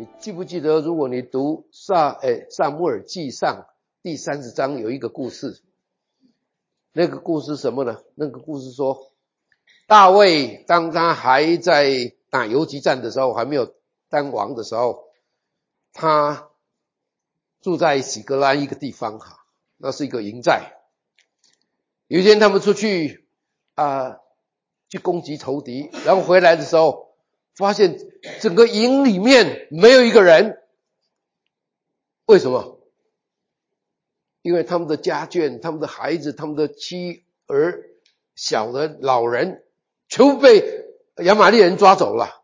你记不记得，如果你读撒母耳记上第30章有一个故事，那个故事什么呢？那个故事说，大卫当他还在打游击战的时候，还没有当王的时候，他住在喜格拉一个地方哈，那是一个营寨。有一天他们出去去攻击仇敌，然后回来的时候，发现整个营里面没有一个人。为什么？因为他们的家眷、他们的孩子、他们的妻儿、小的老人，全部被亚玛力人抓走了。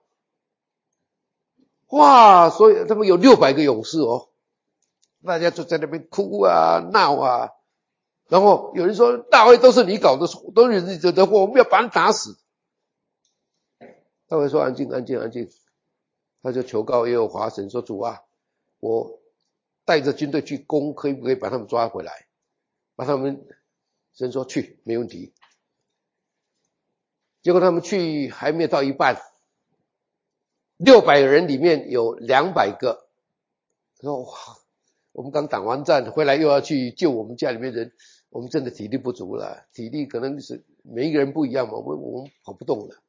哇！所以他们有600个勇士哦，大家就在那边哭啊、闹啊。然后有人说：“大卫都是你搞的，都是你惹的祸，我们要把你打死。”大卫说：“安静，安静，安静。”他就求告耶和华神说：“主啊，我带着军队去攻，可不可以把他们抓回来？把他们。”神说：“去，没问题。”结果他们去还没有到一半，600个人里面有200个说：“哇，我们刚打完战回来又要去救我们家里面人，我们真的体力不足了，体力可能是每一个人不一样嘛，我们跑不动了。”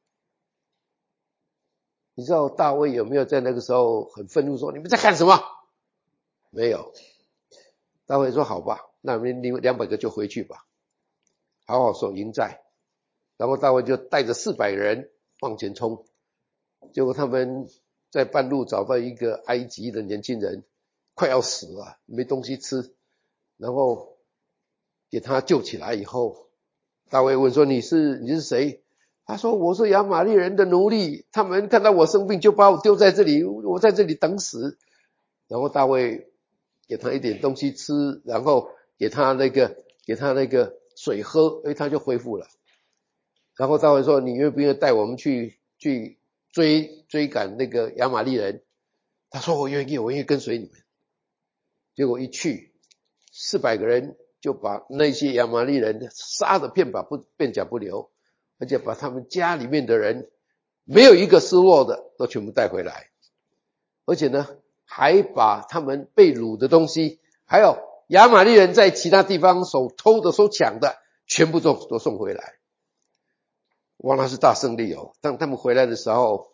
你知道大卫有没有在那个时候很愤怒说：“你们在干什么？”没有。大卫说：“好吧，那你们200个就回去吧，好好守营寨。”然后大卫就带着400人往前冲，结果他们在半路找到一个埃及的年轻人，快要死了，没东西吃，然后给他救起来以后，大卫问说：“你是谁？”他说：“我是亚玛力人的奴隶，他们看到我生病就把我丢在这里，我在这里等死。”然后大卫给他一点东西吃，然后给他那个水喝，他就恢复了。然后大卫说：“你愿不愿意带我们去追赶那个亚玛力人？”他说：“我愿意跟随你们。”结果一去，400个人就把那些亚玛力人杀得片甲不留，而且把他们家里面的人没有一个失落的都全部带回来，而且呢还把他们被掳的东西，还有亚玛力人在其他地方所偷的所抢的全部都送回来。哇，那是大胜利哦！当他们回来的时候，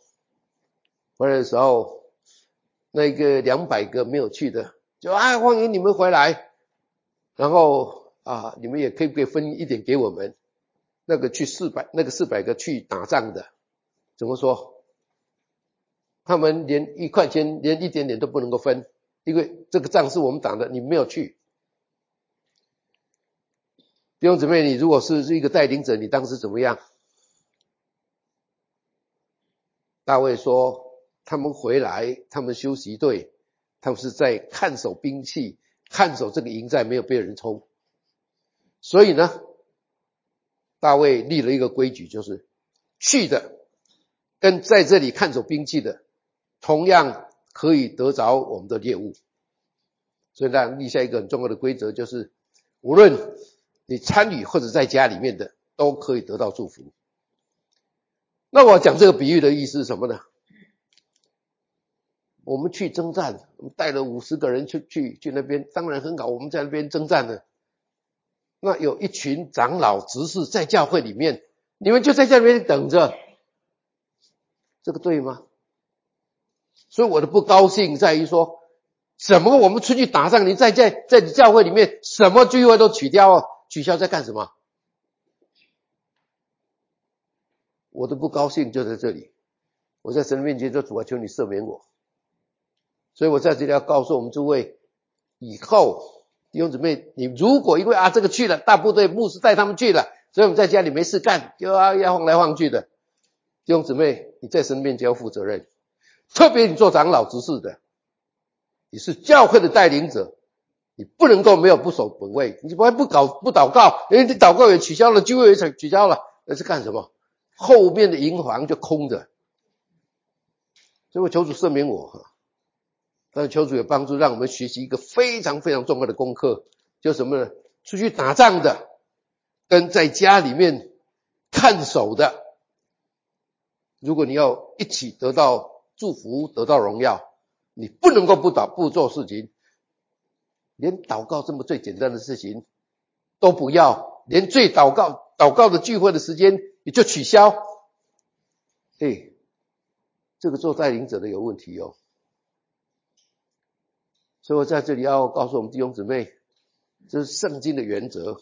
那个200个没有去的就欢迎你们回来，然后你们也可以分一点给我们。那个400个去打仗的，怎么说？他们连1块钱连一点点都不能够分，因为这个仗是我们打的，你没有去。弟兄姊妹，你如果是一个带领者，你当时怎么样？大卫说他们回来，他们休息队，他们是在看守兵器，看守这个营寨没有被人冲。所以呢，大卫立了一个规矩，就是去的跟在这里看守兵器的同样可以得着我们的猎物。所以他立下一个很重要的规则，就是无论你参与或者在家里面的都可以得到祝福。那我讲这个比喻的意思是什么呢？我们去征战，我们带了50个人去那边，当然很好，我们在那边征战了。那有一群长老执事在教会里面，你们就在这边等着，这个对吗？所以我的不高兴在于说，什么我们出去打仗，你在你教会里面什么聚会都取消在干什么？我的不高兴就在这里，我在神面前说：“主啊，求你赦免我。”所以我在这里要告诉我们诸位，以后弟兄姊妹，你如果因为这个去了，大部队牧师带他们去了，所以我们在家里没事干，就要晃来晃去的，弟兄姊妹，你在神面前要负责任。特别你做长老执事的，你是教会的带领者，你不能够没有不守本位，你不祷告，你祷告也取消了，聚会也取消了，那是干什么？后面的营房就空着。所以我求主赦免我但是求主也帮助，让我们学习一个非常非常重要的功课，就是什么呢？出去打仗的跟在家里面看守的，如果你要一起得到祝福，得到荣耀， 你不能够不做事情，连祷告这么最简单的事情都不要，连最祷告的聚会的时间也就取消。这个做带领者的有问题哦。所以我在这里要告诉我们弟兄姊妹，这是圣经的原则。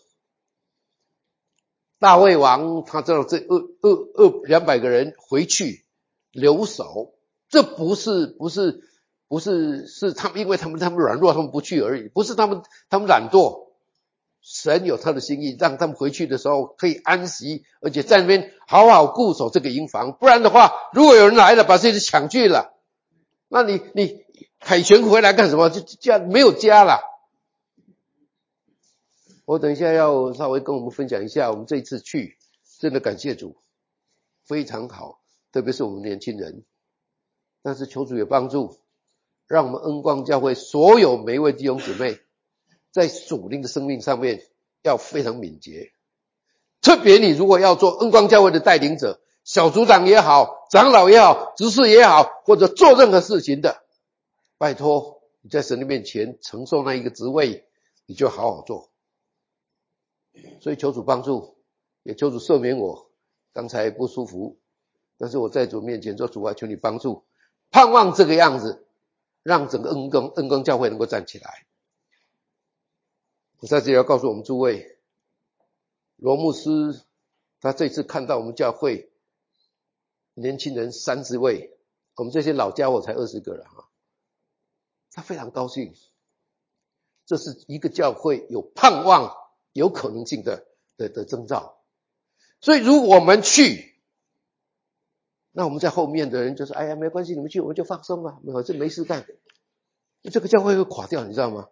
大卫王他知道这200个人回去留守，这不是他们因为他们软弱他们不去而已，不是他们懒惰，神有他的心意，让他们回去的时候可以安息，而且在那边好好固守这个营房。不然的话，如果有人来了把这些抢去了，那你凯旋回来干什么？就家没有家了。我等一下要稍微跟我们分享一下，我们这一次去真的感谢主，非常好，特别是我们年轻人。但是求主也帮助，让我们恩光教会所有每一位弟兄姊妹在属灵的生命上面要非常敏捷。特别你如果要做恩光教会的带领者，小组长也好，长老也好，执事也好，或者做任何事情的，拜托你在神的面前承受那一个职位，你就好好做。所以求主帮助，也求主赦免我刚才不舒服，但是我在主面前说，主啊，求你帮助，盼望这个样子，让整个恩光教会能够站起来。我在这里要告诉我们诸位，罗牧师他这次看到我们教会年轻人30位，我们这些老家伙才20个人啊，他非常高兴，这是一个教会有盼望有可能性的征兆。所以如果我们去，那我们在后面的人就说，哎呀没关系，你们去我们就放松吧，这没事干，这个教会会垮掉，你知道吗？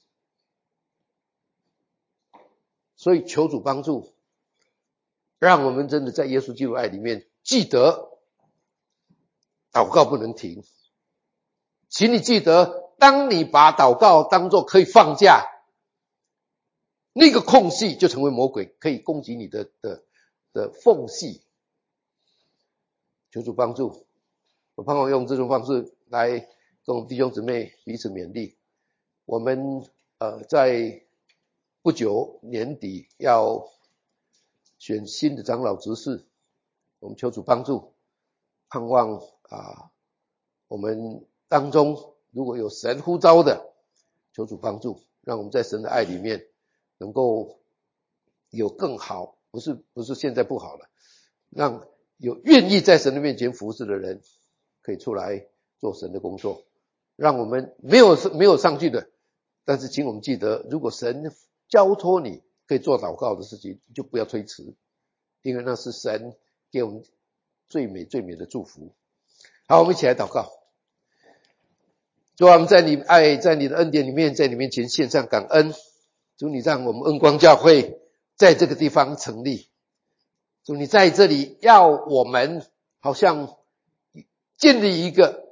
所以求主帮助，让我们真的在耶稣基督爱里面记得祷告不能停。请你记得，当你把祷告当作可以放假，那个空隙就成为魔鬼可以攻击你的缝隙。求主帮助，我盼望用这种方式来跟我们弟兄姊妹彼此勉励。我们在不久年底要选新的长老执事，我们求主帮助，盼望我们当中如果有神呼召的，求主帮助，让我们在神的爱里面能够有更好，不是现在不好了，让有愿意在神的面前服侍的人可以出来做神的工作。让我们没有上去的，但是请我们记得，如果神交托你可以做祷告的事情，就不要推迟，因为那是神给我们最美最美的祝福。好，我们一起来祷告。主啊，我们在你的恩典里面，在你面前献上感恩。主，你让我们恩光教会在这个地方成立。主，你在这里要我们好像建立一个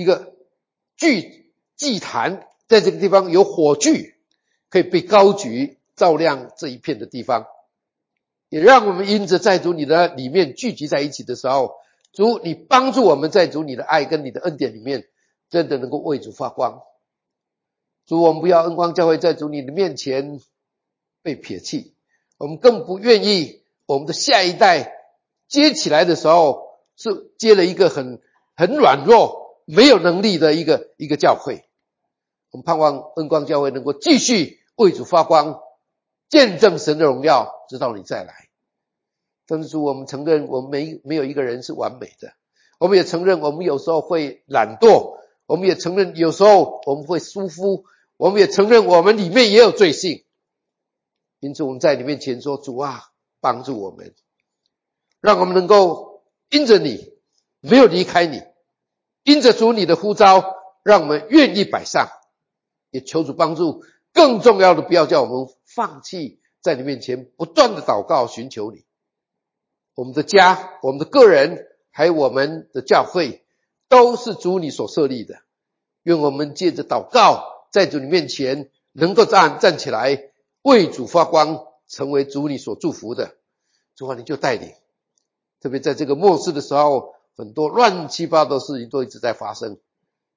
祭坛，在这个地方有火炬可以被高举，照亮这一片的地方。也让我们因着在主你的里面聚集在一起的时候，主你帮助我们在主你的爱跟你的恩典里面真的能够为主发光。主，我们不要恩光教会在主你的面前被撇弃，我们更不愿意我们的下一代接起来的时候是接了一个很软弱没有能力的一个教会。我们盼望恩光教会能够继续为主发光，见证神的荣耀，直到你再来。但是主，我们承认我们没有一个人是完美的，我们也承认我们有时候会懒惰，我们也承认有时候我们会疏忽，我们也承认我们里面也有罪性。因此我们在你面前说，主啊，帮助我们，让我们能够因着你没有离开你，因着主你的呼召，让我们愿意摆上，也求主帮助。更重要的，不要叫我们放弃在你面前不断的祷告寻求你。我们的家，我们的个人，还有我们的教会，都是主你所设立的。愿我们借着祷告在主你面前能够站起来，为主发光，成为主你所祝福的。主啊，你就带领，特别在这个末世的时候，很多乱七八糟的事情都一直在发生。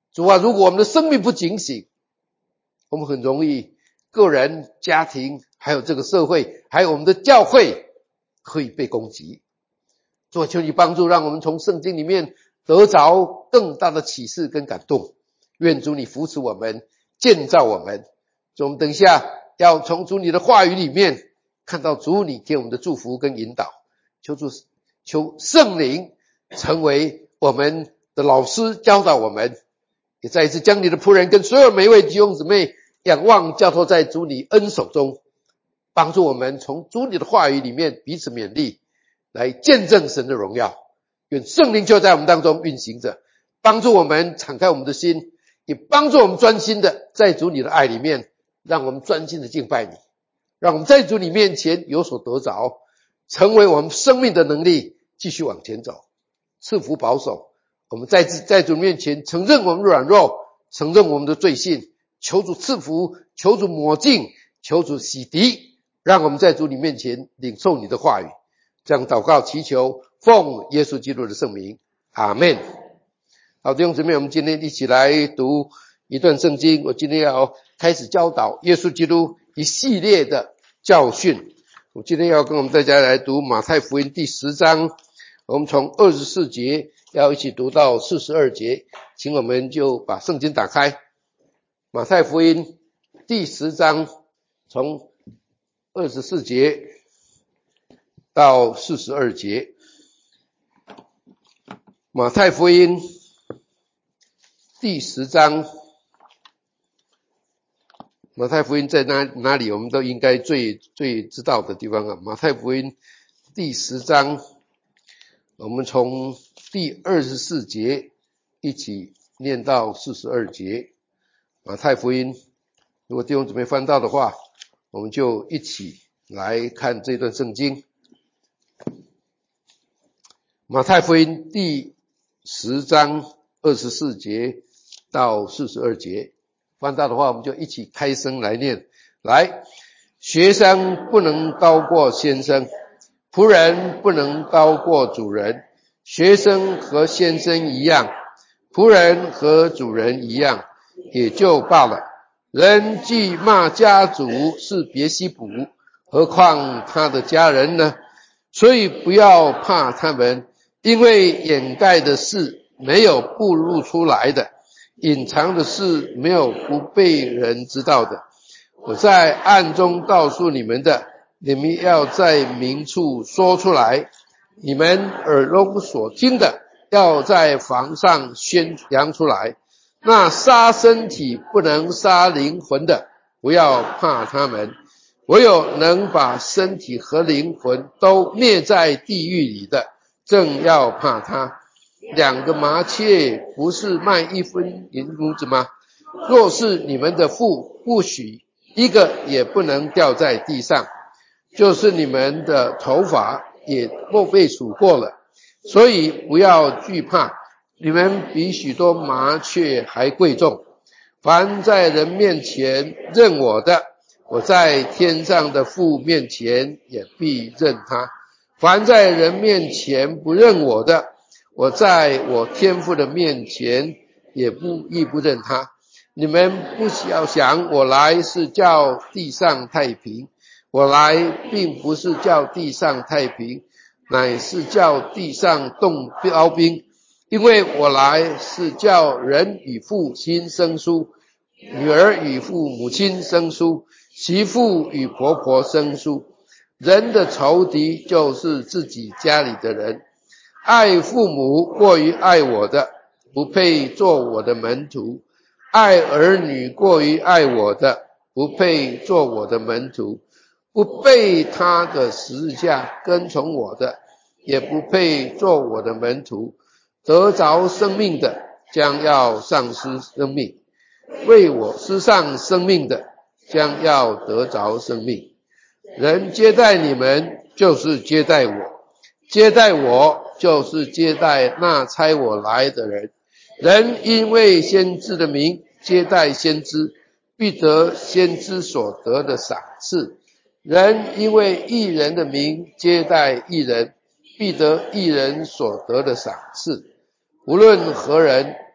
主啊，如果我们的生命不警醒，我们很容易个人、家庭，还有这个社会，还有我们的教会可以被攻击。主啊，求你帮助，让我们从圣经里面得着更大的启示跟感动。愿主你扶持我们，建造我们。主，我们等一下要从主你的话语里面看到主你给我们的祝福跟引导。求圣灵成为我们的老师，教导我们。也再一次将你的仆人跟所有每一位弟兄姊妹仰望交托在主你恩手中，帮助我们从主你的话语里面彼此勉励，来见证神的荣耀。愿圣灵就在我们当中运行着，帮助我们敞开我们的心，也帮助我们专心的在主你的爱里面，让我们专心的敬拜你，让我们在主你面前有所得着，成为我们生命的能力，继续往前走。赐福保守我们在主面前承认我们软弱，承认我们的罪性，求主赐福，求主抹净，求主洗涤，让我们在主你面前领受你的话语。这样祷告祈求，奉耶稣基督的圣名，阿们。好，弟兄姊妹，我们今天一起来读一段圣经。我今天要开始教导耶稣基督一系列的教训。我今天要跟我们大家来读马太福音第10章，我们从24节要一起读到42节，请我们就把圣经打开。马太福音第10章从24节到42节。马太福音第10章，马太福音在哪里我们都应该最知道的地方啊。马太福音第10章，我们从第24节一起念到42节。马太福音，如果弟兄姊妹翻到的话，我们就一起来看这段圣经。马太福音第10章24节到42节，翻到的话我们就一起开声来念。来，学生不能高过先生，仆人不能高过主人。学生和先生一样，仆人和主人一样，也就罢了。人既骂家主是别西卜，何况他的家人呢？所以不要怕他们，因为掩盖的事没有暴露出来的，隐藏的事没有不被人知道的。我在暗中告诉你们的，你们要在明处说出来。你们耳中所听的，要在房上宣扬出来。那杀身体不能杀灵魂的，不要怕他们。唯有能把身体和灵魂都灭在地狱里的，正要怕他。2个麻雀不是卖1分银珠子吗？若是你们的父不许一个也不能掉在地上，就是你们的头发也不被数过了。所以不要惧怕，你们比许多麻雀还贵重。凡在人面前认我的，我在天上的父面前也必认他。凡在人面前不认我的，我在我天父的面前亦不认他。你们不要想我来是叫地上太平，我来并不是叫地上太平，乃是叫地上动刀兵。因为我来是叫人与父亲生疏，女儿与父母亲生疏，媳妇与婆婆生疏。人的仇敌就是自己家里的人。爱父母过于爱我的，不配做我的门徒；爱儿女过于爱我的，不配做我的门徒；不背他的十字架跟从我的，也不配做我的门徒。得着生命的，将要丧失生命；为我失丧生命的，将要得着生命。人接待你们，就是接待我；接待我，就是接待那差我来的人。人因为先知的名接待先知，必得先知所得的赏赐。人因为义人的名接待义人，必得义人所得的赏赐。无论何人，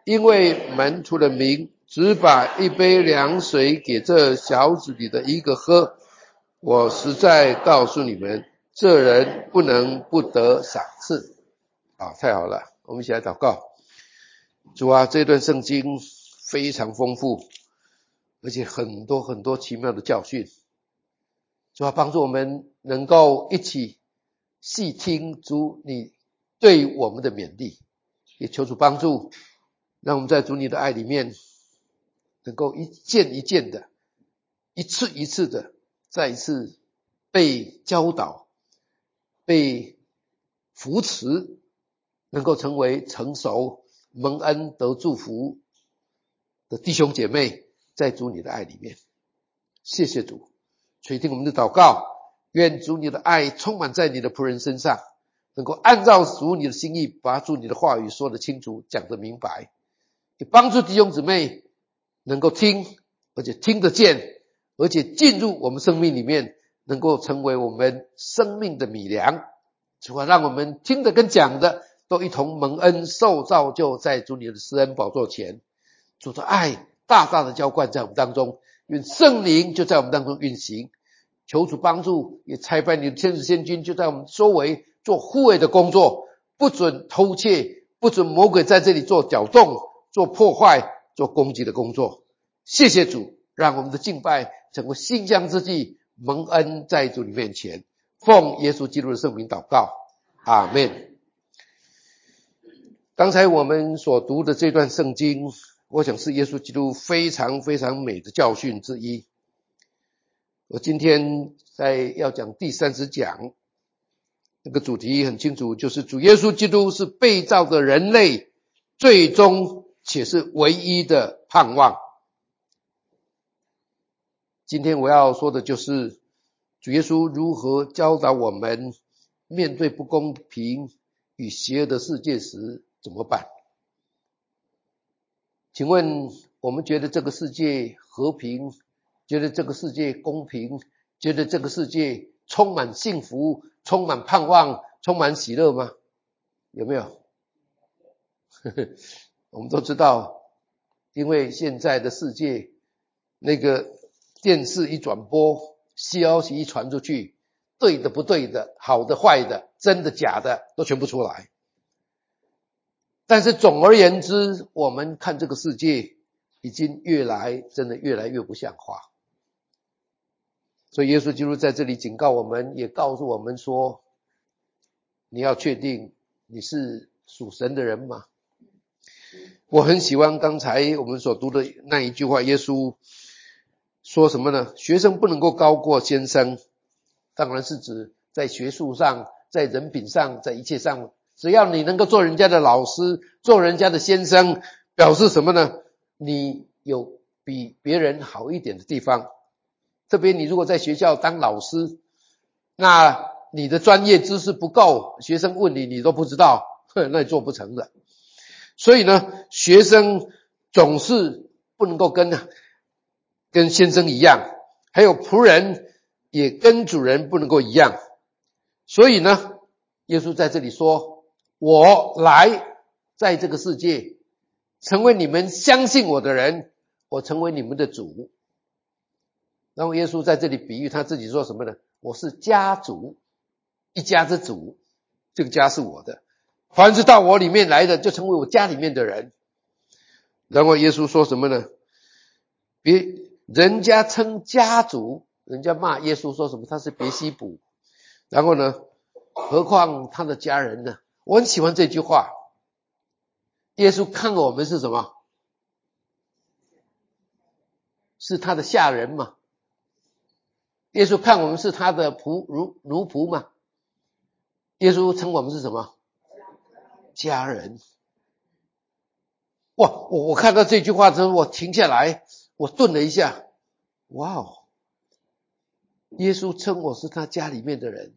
因为门徒的名只把一杯凉水给这小子里的一个喝，我实在告诉你们，这人不能不得赏赐。太好了，我们一起来祷告。主啊，这段圣经非常丰富，而且很多很多奇妙的教训。主啊，帮助我们能够一起细听主你对我们的勉励，也求主帮助，让我们在主你的爱里面能够一件一件的，一次一次的，再一次被教导，被扶持，能够成为成熟蒙恩得祝福的弟兄姐妹，在主你的爱里面。谢谢主，垂听我们的祷告，愿主你的爱充满在你的仆人身上，能够按照主你的心意，把主你的话语说得清楚，讲得明白，也帮助弟兄姊妹能够听，而且听得见，而且进入我们生命里面，能够成为我们生命的米粮。主啊，让我们听的跟讲的都一同蒙恩受造就在主你的施恩宝座前。主的爱大大的浇灌在我们当中，愿圣灵就在我们当中运行，求主帮助，也差派你的天使仙军就在我们周围做护卫的工作，不准偷窃，不准魔鬼在这里做搅动，做破坏，做攻击的工作。谢谢主，让我们的敬拜成为馨香之祭，蒙恩在主你面前，奉耶稣基督的圣名祷告，阿们。刚才我们所读的这段圣经，我想是耶稣基督非常非常美的教训之一。我今天要讲第30讲，那个主题很清楚，就是主耶稣基督是被造的人类最终且是唯一的盼望。今天我要说的就是主耶稣如何教导我们面对不公平与邪恶的世界时怎么办。请问我们觉得这个世界和平，觉得这个世界公平，觉得这个世界充满幸福，充满盼望，充满喜乐吗？有没有？我们都知道，因为现在的世界那个电视一转播，消息一传出去，对的不对的，好的坏的，真的假的都全部出来。但是总而言之，我们看这个世界已经真的越来越不像话。所以耶稣基督在这里警告我们，也告诉我们说，你要确定你是属神的人吗？我很喜欢刚才我们所读的那一句话，耶稣说什么呢？学生不能够高过先生，当然是指在学术上，在人品上，在一切上，只要你能够做人家的老师，做人家的先生，表示什么呢？你有比别人好一点的地方。特别你如果在学校当老师，那你的专业知识不够，学生问你，你都不知道，那你做不成的。所以呢，学生总是不能够跟先生一样，还有仆人也跟主人不能够一样。所以呢，耶稣在这里说，我来在这个世界成为你们相信我的人，我成为你们的主。然后耶稣在这里比喻他自己说什么呢？我是家主，一家之主，这个家是我的，凡是到我里面来的就成为我家里面的人。然后耶稣说什么呢？人家称家主，人家骂耶稣说什么？他是别西卜。然后呢，何况他的家人呢？我很喜欢这句话，耶稣看我们是什么？是他的下人嘛？耶稣看我们是他的奴仆嘛？耶稣称我们是什么？家人。哇，我看到这句话之后，我停下来，我顿了一下。哇哦，耶稣称我是他家里面的人。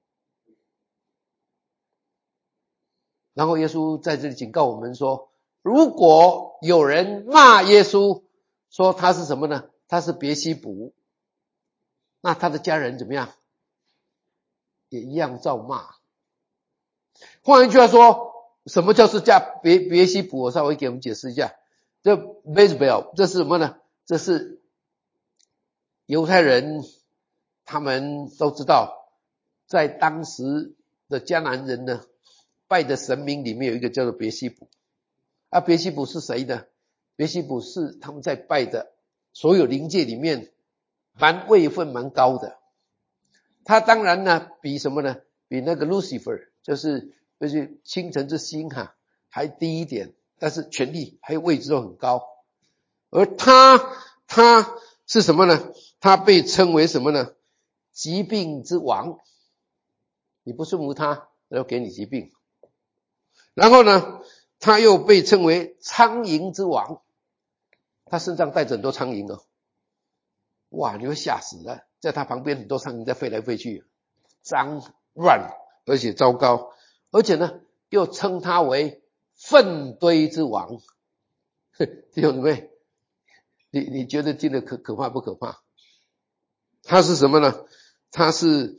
然后耶稣在这里警告我们说，如果有人骂耶稣说他是什么呢？他是别西卜，那他的家人怎么样？也一样照骂。换一句话说， 什么叫是叫别西卜？我稍微给我们解释一下。这 Bezalel 这是什么呢？这是犹太人，他们都知道，在当时的迦南人呢，拜的神明里面有一个叫做别西卜。别西卜是谁呢？别西卜是他们在拜的所有灵界里面位分蛮高的。他当然呢，比什么呢？比那个 Lucifer， 就是清晨之星还低一点，但是权力还有位置都很高。而他是什么呢？他被称为什么呢？疾病之王。你不顺服他，要给你疾病。然后呢，他又被称为苍蝇之王，他身上带着很多苍蝇哦。哇，你会吓死了，在他旁边很多苍蝇在飞来飞去，脏乱而且糟糕。而且呢，又称他为粪堆之王。弟兄姊妹，你觉得听得可怕不可怕？他是什么呢？他是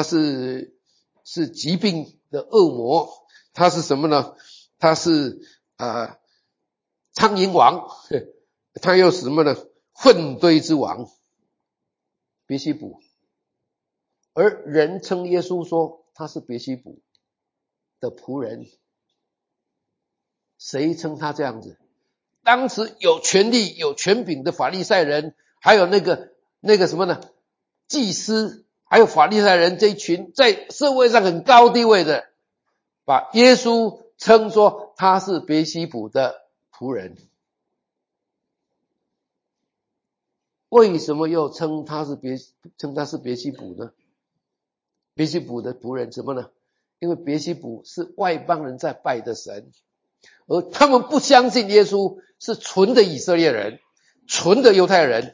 疾病的恶魔。他是什么呢？他是苍蝇王。他又是什么呢？粪堆之王，别西卜。而人称耶稣说他是别西卜的仆人。谁称他这样子？当时有权力有权柄的法利赛人，还有那个什么呢？祭司，还有法利赛人这一群在社会上很高地位的，把耶稣称说他是别西卜的仆人。为什么又称他是别西卜呢？别西卜的仆人什么呢？因为别西卜是外邦人在拜的神，而他们不相信耶稣是纯的以色列人，纯的犹太人。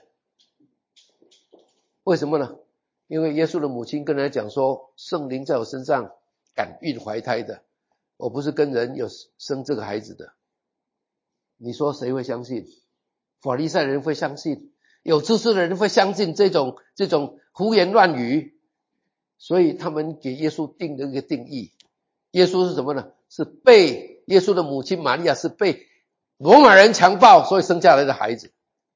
为什么呢？因为耶稣的母亲跟人家讲说，圣灵在我身上感孕怀胎的，我不是跟人有生这个孩子的。你说谁会相信？法利赛人会相信，有知识的人会相信这种胡言乱语。所以他们给耶稣定了一个定义，耶稣是什么呢？是被耶稣的母亲玛利亚是被罗马人强暴所以生下来的孩子。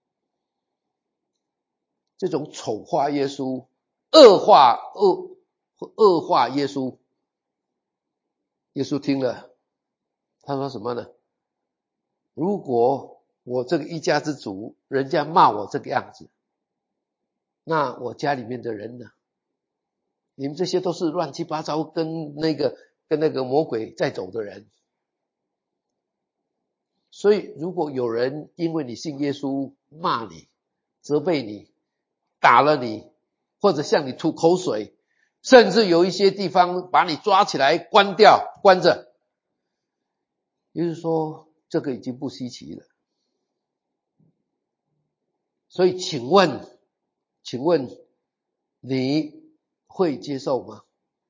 这种丑化耶稣，恶化耶稣。耶稣听了，他说什么呢？如果我这个一家之主，人家骂我这个样子，那我家里面的人呢？你们这些都是乱七八糟跟那个魔鬼在走的人。所以如果有人因为你信耶稣骂你，责备你，打了你，或者向你吐口水，甚至有一些地方把你抓起来关着，也就是说这个已经不稀奇了。所以请问你会接受吗？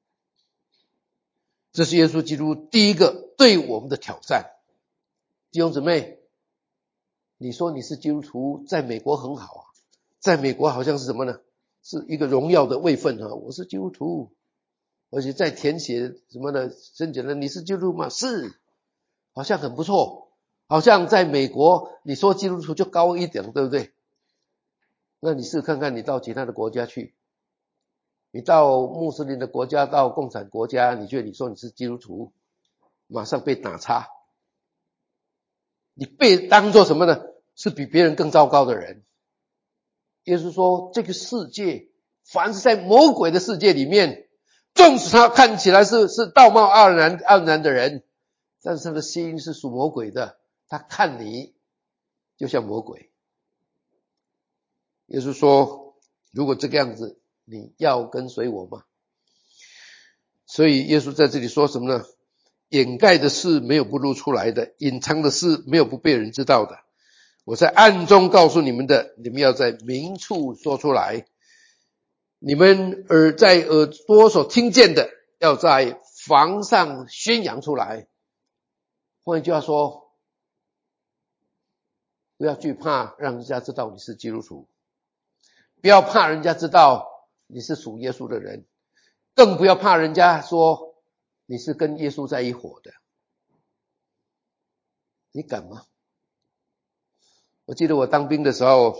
这是耶稣基督第一个对我们的挑战。弟兄姊妹，你说你是基督徒，在美国很好啊，在美国好像是什么呢？是一个荣耀的位分啊，我是基督徒，而且在填写什么呢？申请人你是基督徒吗？是，好像很不错，好像在美国你说基督徒就高一点，对不对？那你试看看，你到其他的国家去，你到穆斯林的国家，到共产国家，你觉得你说你是基督徒，马上被打叉，你被当作什么呢？是比别人更糟糕的人。耶稣说，这个世界凡是在魔鬼的世界里面，纵使他看起来是道貌岸然的人，但是他的心是属魔鬼的，他看你就像魔鬼。耶稣说，如果这个样子，你要跟随我吗？所以耶稣在这里说什么呢？掩盖的事没有不露出来的，隐藏的事没有不被人知道的。我在暗中告诉你们的，你们要在明处说出来。你们在耳朵所听见的，要在房上宣扬出来。换一句话说，不要惧怕让人家知道你是基督徒，不要怕人家知道你是属耶稣的人，更不要怕人家说你是跟耶稣在一伙的。 你敢吗？我记得我当兵的时候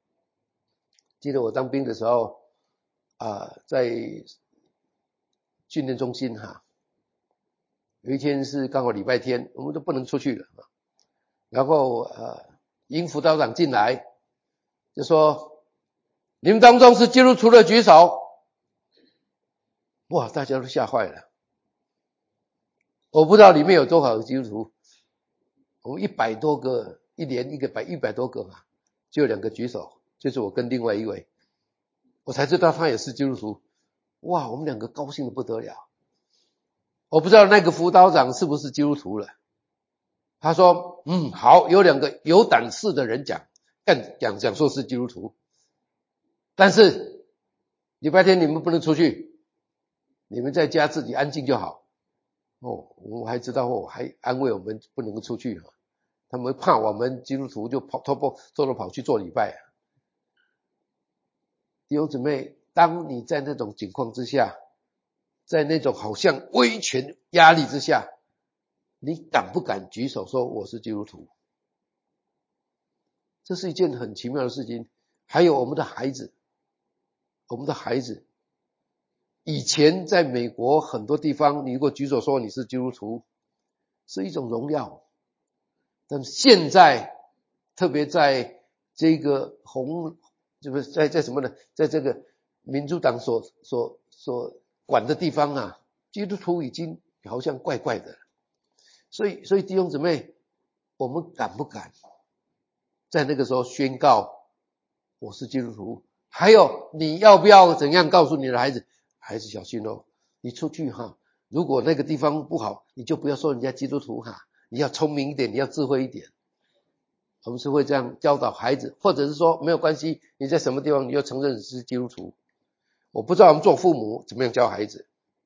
在训练中心有一天是刚好礼拜天，我们都不能出去了然后营辅导长进来就说，你们当中是基督徒的举手。哇，大家都吓坏了。我不知道里面有多少个基督徒，我们100多个，一连100多个就有2个举手，就是我跟另外一位，我才知道他也是基督徒。哇，我们2个高兴得不得了。我不知道那个辅导长是不是基督徒了。他说好，有2个有胆识的人讲说是基督徒，但是礼拜天你们不能出去，你们在家自己安静就好。我还知道还安慰我们不能出去他们怕我们基督徒就偷偷跑去做礼拜弟兄姊妹，当你在那种情况之下，在那种好像威权压力之下，你敢不敢举手说我是基督徒？这是一件很奇妙的事情。还有我们的孩子以前在美国很多地方，你如果举手说你是基督徒是一种荣耀，但现在特别在这个就是在什么呢，在这个民主党所管的地方基督徒已经好像怪怪的。所以弟兄姊妹，我们敢不敢在那个时候宣告我是基督徒？还有你要不要怎样告诉你的孩子小心你出去如果那个地方不好，你就不要说人家基督徒你要聪明一点，你要智慧一点。我们是会这样教导孩子，或者是说没有关系，你在什么地方你就承认是基督徒。我不知道我们做父母怎么样教孩子。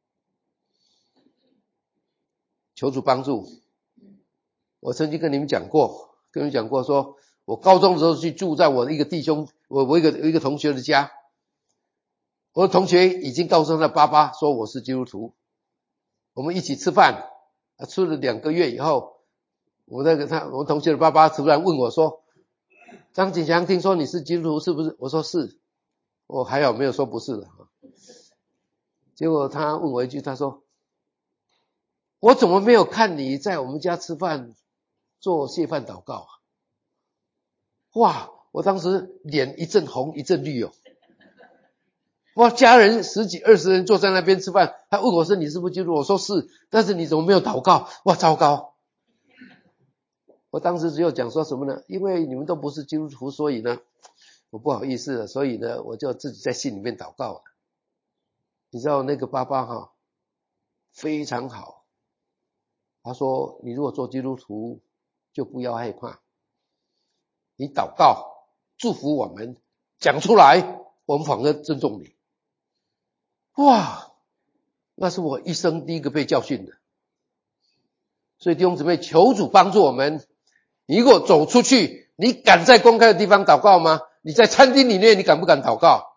求主帮助。我曾经跟你们讲过说，我高中的时候去住在我的一个弟兄，我一个同学的家。我的同学已经告诉他的爸爸说我是基督徒。我们一起吃饭，吃了2个月以后，我们同学的爸爸突然问我说，张景祥，听说你是基督徒是不是？我说是。我还好没有说不是的。结果他问我一句，他说，我怎么没有看你在我们家吃饭做谢饭祷告哇，我当时脸一阵红一阵绿哇，家人10几20人坐在那边吃饭，他问我说你是不是基督徒？我说是，但是你怎么没有祷告？哇，糟糕。我当时只有讲说什么呢？因为你们都不是基督徒，所以呢我不好意思了，所以呢我就自己在心里面祷告了。你知道那个爸爸非常好，他说你如果做基督徒就不要害怕，你祷告祝福我们，讲出来我们反而尊重你。哇，那是我一生第一个被教训的。所以弟兄姊妹，求主帮助我们。你如果走出去，你敢在公开的地方祷告吗？你在餐厅里面，你敢不敢祷告？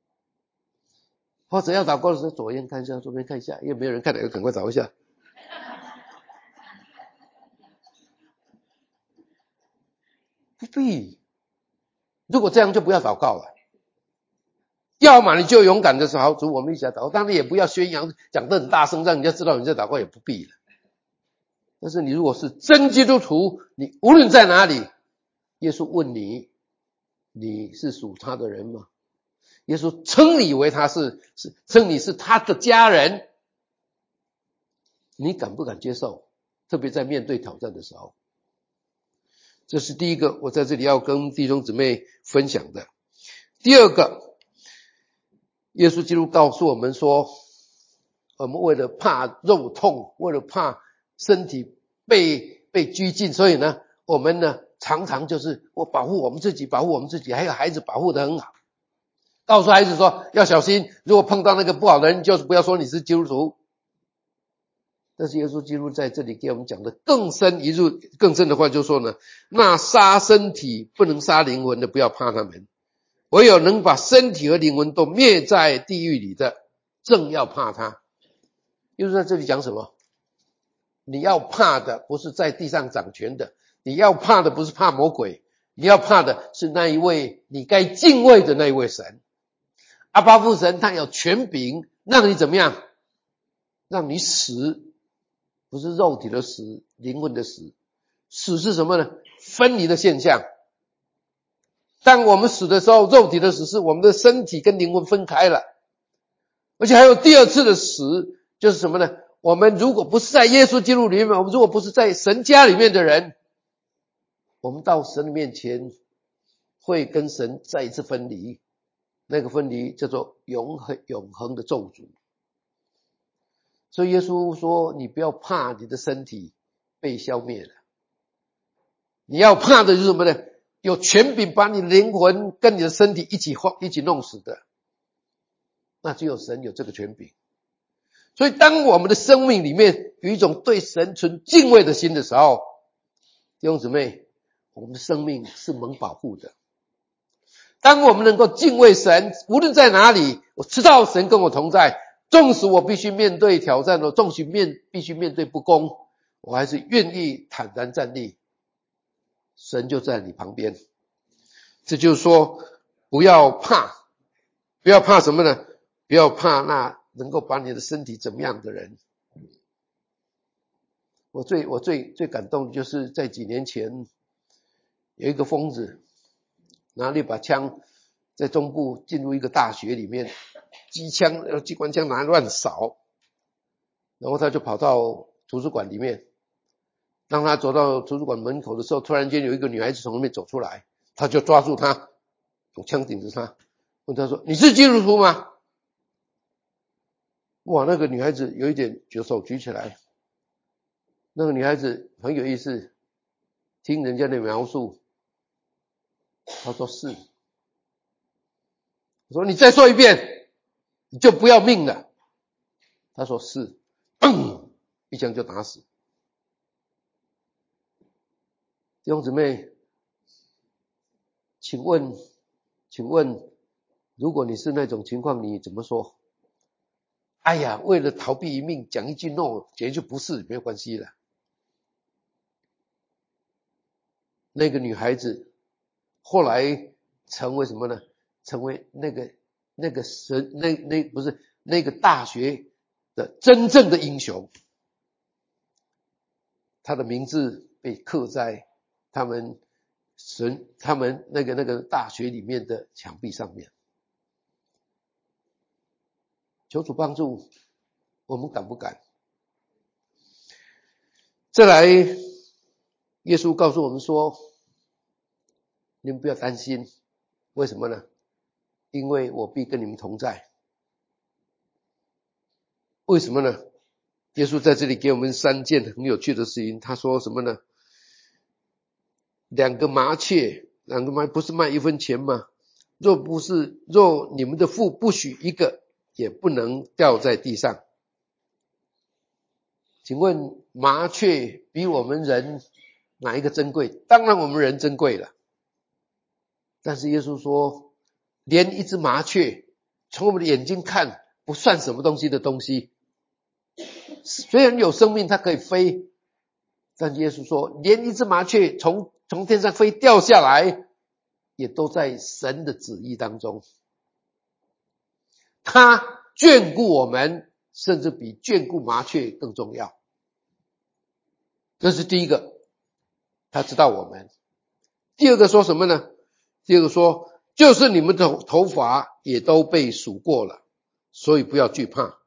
或者要祷告的时候，左边看一下，右边看一下，因为没有人看的，赶快找一下。不必。如果这样就不要祷告了。要么你就勇敢的说，好，主我们一起来祷告。当然也不要宣扬，讲得很大声，让人家知道你在祷告，也不必了。但是你如果是真基督徒，你无论在哪里，耶稣问你，你是属他的人吗？耶稣称你为称你是他的家人，你敢不敢接受？特别在面对挑战的时候。这是第一个我在这里要跟弟兄姊妹分享的。第二个，耶稣基督告诉我们说，我们为了怕肉痛，为了怕身体被拘禁，所以呢我们呢常常就是保护我们自己，还有孩子保护得很好。告诉孩子说要小心，如果碰到那个不好的人，就是不要说你是基督徒。但是耶稣基督在这里给我们讲的更深的话，就说呢，那杀身体不能杀灵魂的，不要怕他们，唯有能把身体和灵魂都灭在地狱里的，正要怕他。耶稣在这里讲什么？你要怕的不是在地上掌权的， 你要怕的不是怕魔鬼，你要怕的是那一位你该敬畏的那一位神。阿爸父神他有权柄让你怎么样？让你死，不是肉体的死，灵魂的死。死是什么呢？分离的现象。当我们死的时候，肉体的死是我们的身体跟灵魂分开了。而且还有第二次的死，就是什么呢？我们如果不是在耶稣基督里面，我们如果不是在神家里面的人，我们到神的面前会跟神再一次分离。那个分离叫做永恒的咒诅。所以耶稣说，你不要怕你的身体被消灭了，你要怕的就是什么呢？有权柄把你的灵魂跟你的身体一起弄死的，那只有神有这个权柄。所以当我们的生命里面有一种对神存敬畏的心的时候，弟兄姊妹，我们的生命是蒙保护的。当我们能够敬畏神，无论在哪里，我知道神跟我同在，纵使我必须面对挑战，我纵使必须面对不公，我还是愿意坦然站立，神就在你旁边。这就是说，不要怕。不要怕什么呢？不要怕那能够把你的身体怎么样的人。我最感动的就是在几年前有一个疯子拿了一把枪在中部进入一个大学里面，机关枪拿来乱扫，然后他就跑到图书馆里面。当他走到图书馆门口的时候，突然间有一个女孩子从那边走出来，他就抓住她，用枪顶着她，问他说：“你是基督徒吗？”哇，那个女孩子有一点手举起来。那个女孩子很有意思，听人家的描述，她说是。我说你再说一遍，你就不要命了。她说是，砰，一枪就打死。弟兄姊妹，请问，如果你是那种情况，你怎么说？哎呀，为了逃避一命，讲一句 no， 简直就不是，没有关系了。那个女孩子后来成为什么呢？成为那个大学的真正的英雄。他的名字被刻在他们那个大学里面的墙壁上面。求主帮助我们，敢不敢？再来，耶稣告诉我们说，你们不要担心。为什么呢？因为我必跟你们同在。为什么呢？耶稣在这里给我们3件很有趣的事情。他说什么呢？两个麻雀不是卖1分钱吗？若你们的父不许一个也不能掉在地上。请问麻雀比我们人哪一个珍贵？当然我们人珍贵了。但是耶稣说，连一只麻雀从我们的眼睛看不算什么东西的东西，虽然有生命它可以飞，但耶稣说连一只麻雀从天上飞掉下来也都在神的旨意当中。他眷顾我们，甚至比眷顾麻雀更重要。这是第一个，他知道我们。第二个说什么呢？第二个说，就是你们的头发也都被数过了，所以不要惧怕。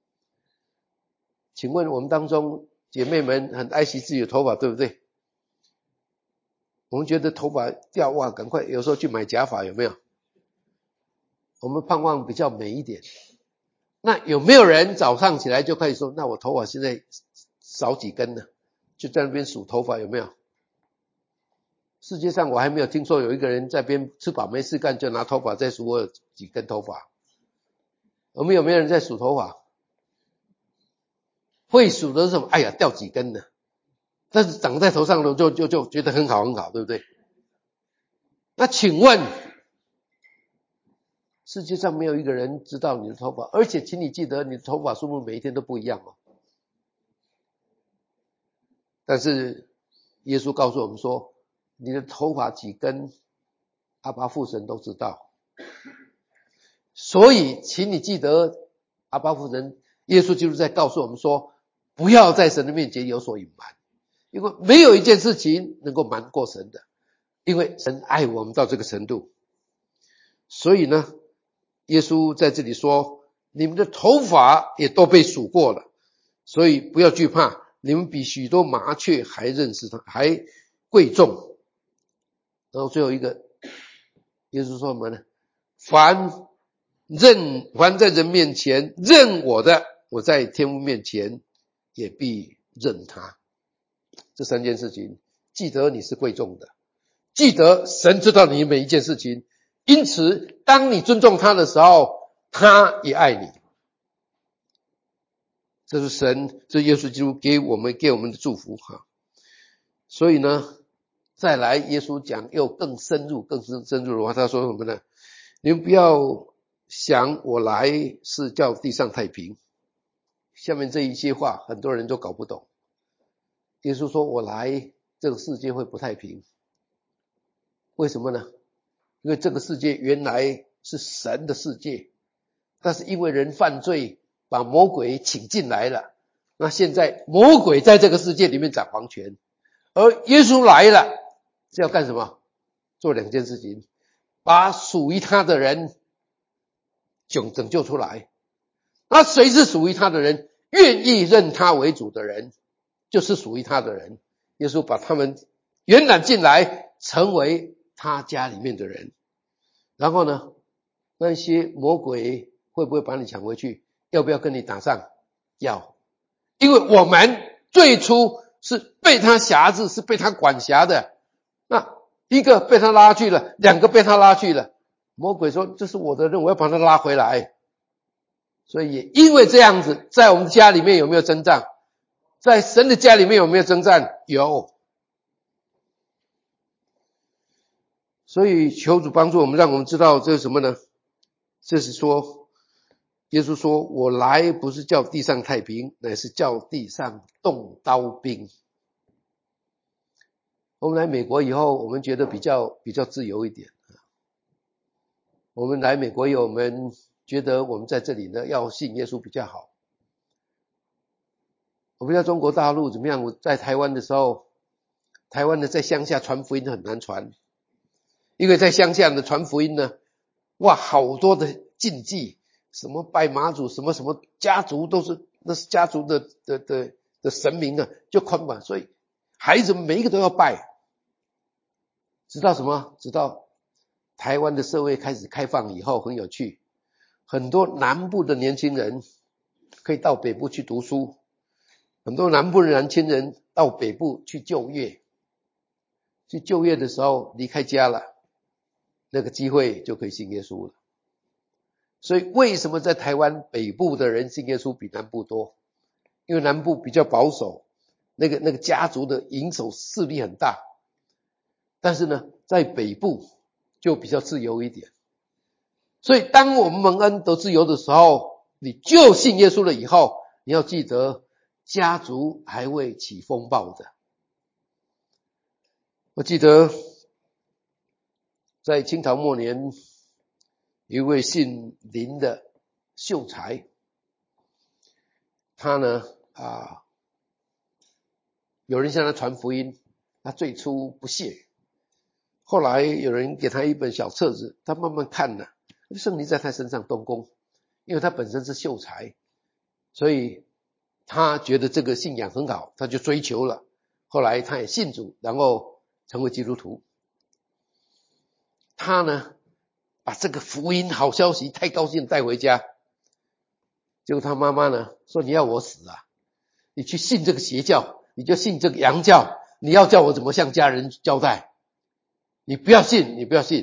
请问我们当中姐妹们很爱惜自己的头发，对不对？我们觉得头发掉，哇，赶快有时候去买假发，有没有？我们盼望比较美一点。那有没有人早上起来就开始说，那我头发现在少几根呢？就在那边数头发，有没有？世界上我还没有听说有一个人在边吃饱没事干就拿头发在数我有几根头发。我们有没有人在数头发？会数的是什么？哎呀，掉几根呢？但是长在头上的就觉得很好，对不对？那请问，世界上没有一个人知道你的头发，而且请你记得，你的头发数目每一天都不一样哦。但是耶稣告诉我们说，你的头发几根，阿爸父神都知道。所以请你记得，阿爸父神耶稣基督在告诉我们说，不要在神的面前有所隐瞒，因为没有一件事情能够瞒过神的，因为神爱我们到这个程度。所以呢，耶稣在这里说，你们的头发也都被数过了，所以不要惧怕，你们比许多麻雀还认识他，还贵重。然后最后一个，耶稣说什么呢？凡在人面前认我的，我在天父面前也必认他。这三件事情，记得你是贵重的，记得神知道你每一件事情，因此当你尊重他的时候，他也爱你。这是神，这是耶稣基督给我们的祝福哈。所以呢，再来耶稣讲又更深入的话，他说什么呢？你们不要想我来是叫地上太平。下面这一些话很多人都搞不懂。耶稣说我来这个世界会不太平，为什么呢？因为这个世界原来是神的世界，但是因为人犯罪把魔鬼请进来了，那现在魔鬼在这个世界里面掌皇权，而耶稣来了是要干什么？做两件事情，把属于他的人拯救出来。那谁是属于他的人？愿意认他为主的人就是属于他的人。耶稣把他们延揽进来，成为他家里面的人。然后呢，那些魔鬼会不会把你抢回去？要不要跟你打仗？要。因为我们最初是被他辖制，是被他管辖的。那一个被他拉去了，两个被他拉去了，魔鬼说这是我的人，我要把他拉回来。所以也因为这样子，在我们家里面有没有征战？在神的家里面有没有征战？有。所以求主帮助我们，让我们知道这是什么呢？这是说耶稣说我来不是叫地上太平，乃是叫地上动刀兵。我们来美国以后，我们觉得比较自由一点。我们来美国以后，我们觉得我们在这里呢要信耶稣比较好。我们在中国大陆怎么样？我在台湾的时候，台湾的在乡下传福音很难传，因为在乡下的传福音呢，哇，好多的禁忌，什么拜妈祖，什么家族都是，那是家族的神明啊，就捆绑，所以孩子们每一个都要拜。直到什么？直到台湾的社会开始开放以后，很有趣，很多南部的年轻人可以到北部去读书，很多南部的年轻人到北部去就业，去就业的时候离开家了，那个机会就可以信耶稣了。所以为什么在台湾北部的人信耶稣比南部多？因为南部比较保守，那个家族的营手势力很大，但是呢在北部就比较自由一点。所以当我们蒙恩得自由的时候，你就信耶稣了以后，你要记得家族还会起风暴的。我记得在清朝末年，一位姓林的秀才，他呢有人向他传福音，他最初不屑，后来有人给他一本小册子，他慢慢看了，圣灵在他身上动工，因为他本身是秀才，所以他觉得这个信仰很好，他就追求了，后来他也信主，然后成为基督徒。他呢把这个福音好消息太高兴带回家，结果他妈妈呢说，你要我死啊，你去信这个邪教，你就信这个洋教，你要叫我怎么向家人交代？你不要信。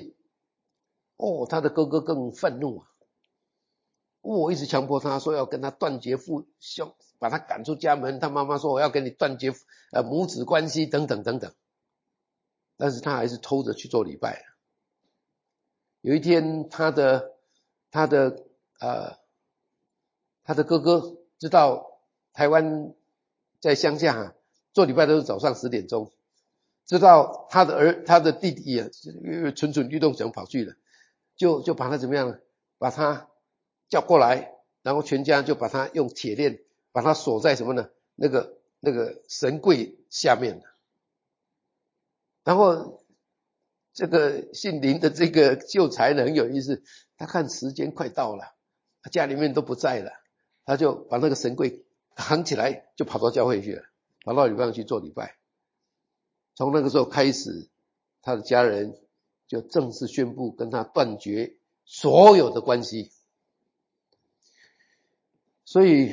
他的哥哥更愤怒啊，我一直强迫他说要跟他断绝父兄，把他赶出家门。他妈妈说我要跟你断绝母子关系等等等等，但是他还是偷着去做礼拜。有一天他的哥哥知道台湾在乡下做礼拜都是早上10点钟， 知道他的弟弟啊，蠢蠢欲动想跑去了，就把他怎么样呢？把他叫过来，然后全家就把他用铁链把他锁在什么呢？那个神柜下面。然后这个姓林的这个秀才呢很有意思，他看时间快到了，家里面都不在了，他就把那个神柜扛起来，就跑到教会去了，跑到礼拜去做礼拜。从那个时候开始，他的家人就正式宣布跟他断绝所有的关系。所以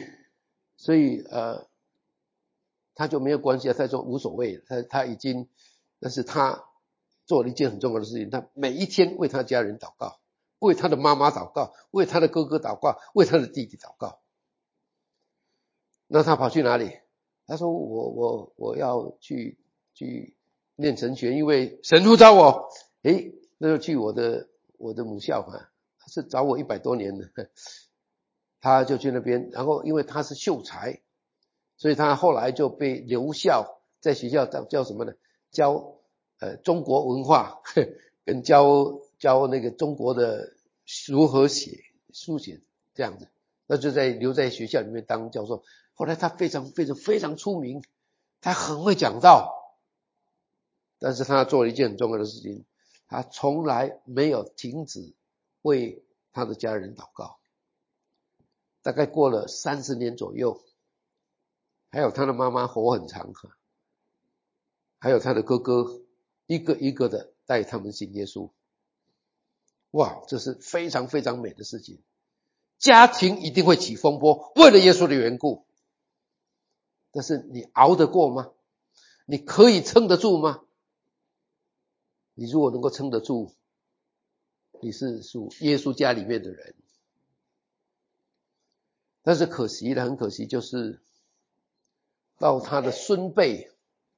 他就没有关系了，他说无所谓，他已经，但是他做了一件很重要的事情，他每一天为他家人祷告，为他的妈妈祷告，为他的哥哥祷告，为他的弟弟祷告。那他跑去哪里？他说我要去念神学，因为神呼召我。那就去我的母校啊，是找我100多年了。他就去那边，然后因为他是秀才，所以他后来就被留校，在学校教什么呢？教中国文化，跟教那个中国的如何书写这样子。那就留在学校里面当教授。后来他非常非常非常出名，他很会讲道，但是他做了一件很重要的事情，他从来没有停止为他的家人祷告。大概过了30年左右，还有他的妈妈活很长，还有他的哥哥一个一个的带他们信耶稣。哇，这是非常非常美的事情。家庭一定会起风波，为了耶稣的缘故。但是你熬得过吗？你可以撑得住吗？你如果能够撑得住，你是属耶稣家里面的人。但是很可惜，就是到他的孙辈，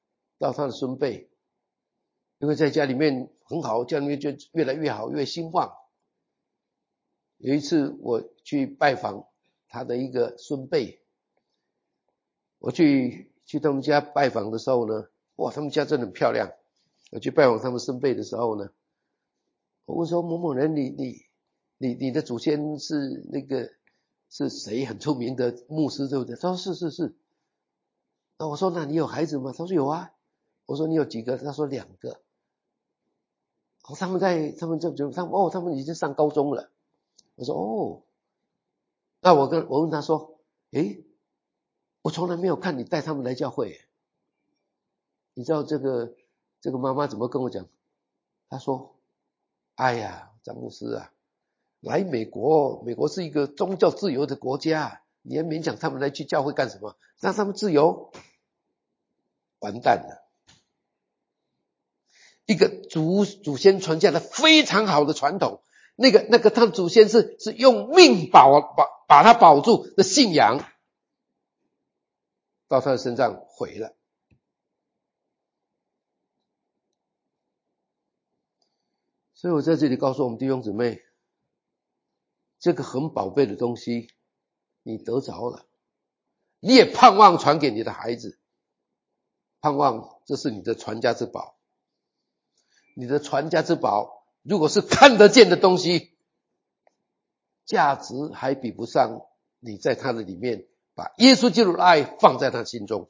因为在家里面很好，家里面就越来越好，越兴旺。有一次我去拜访他的一个孙辈，我去他们家拜访的时候呢，哇，他们家真的很漂亮。我去拜访他们孙辈的时候呢，我问说某某人，你的祖先是是谁很出名的牧师对不对？他说是。那我说那你有孩子吗？他说有啊。我说你有几个？他说2个。他们已经上高中了。我说那我问他说，我从来没有看你带他们来教会。你知道这个妈妈怎么跟我讲？她说，哎呀，张牧师啊，来美国是一个宗教自由的国家，你还勉强他们来去教会干什么？让他们自由？完蛋了。一个祖先传下的非常好的传统，那个他们祖先是用命把它保住的信仰，到他的身上毁了。所以我在这里告诉我们弟兄姊妹，这个很宝贝的东西你得着了，你也盼望传给你的孩子，盼望这是你的传家之宝。你的传家之宝如果是看得见的东西，价值还比不上你在他的里面把耶稣基督的爱放在他心中。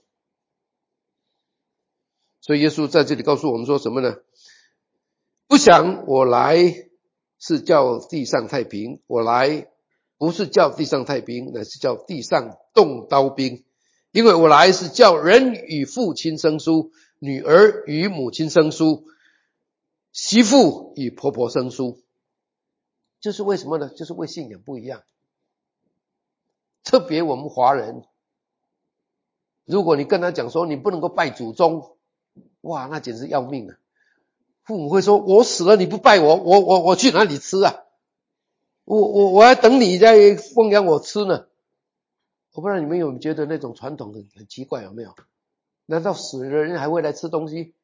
所以耶稣在这里告诉我们说什么呢？不想我来是叫地上太平，我来不是叫地上太平，乃是叫地上动刀兵。因为我来是叫人与父亲生疏，女儿与母亲生疏，媳妇与婆婆生疏。就是为什么呢？就是为信仰不一样。特别我们华人，如果你跟他讲说你不能够拜祖宗，哇，那简直要命啊！父母会说，我死了你不拜我去哪里吃啊？我还等你在奉养我吃呢。我不知道你们有没有觉得那种传统很奇怪，有没有？难道死了的人还会来吃东西？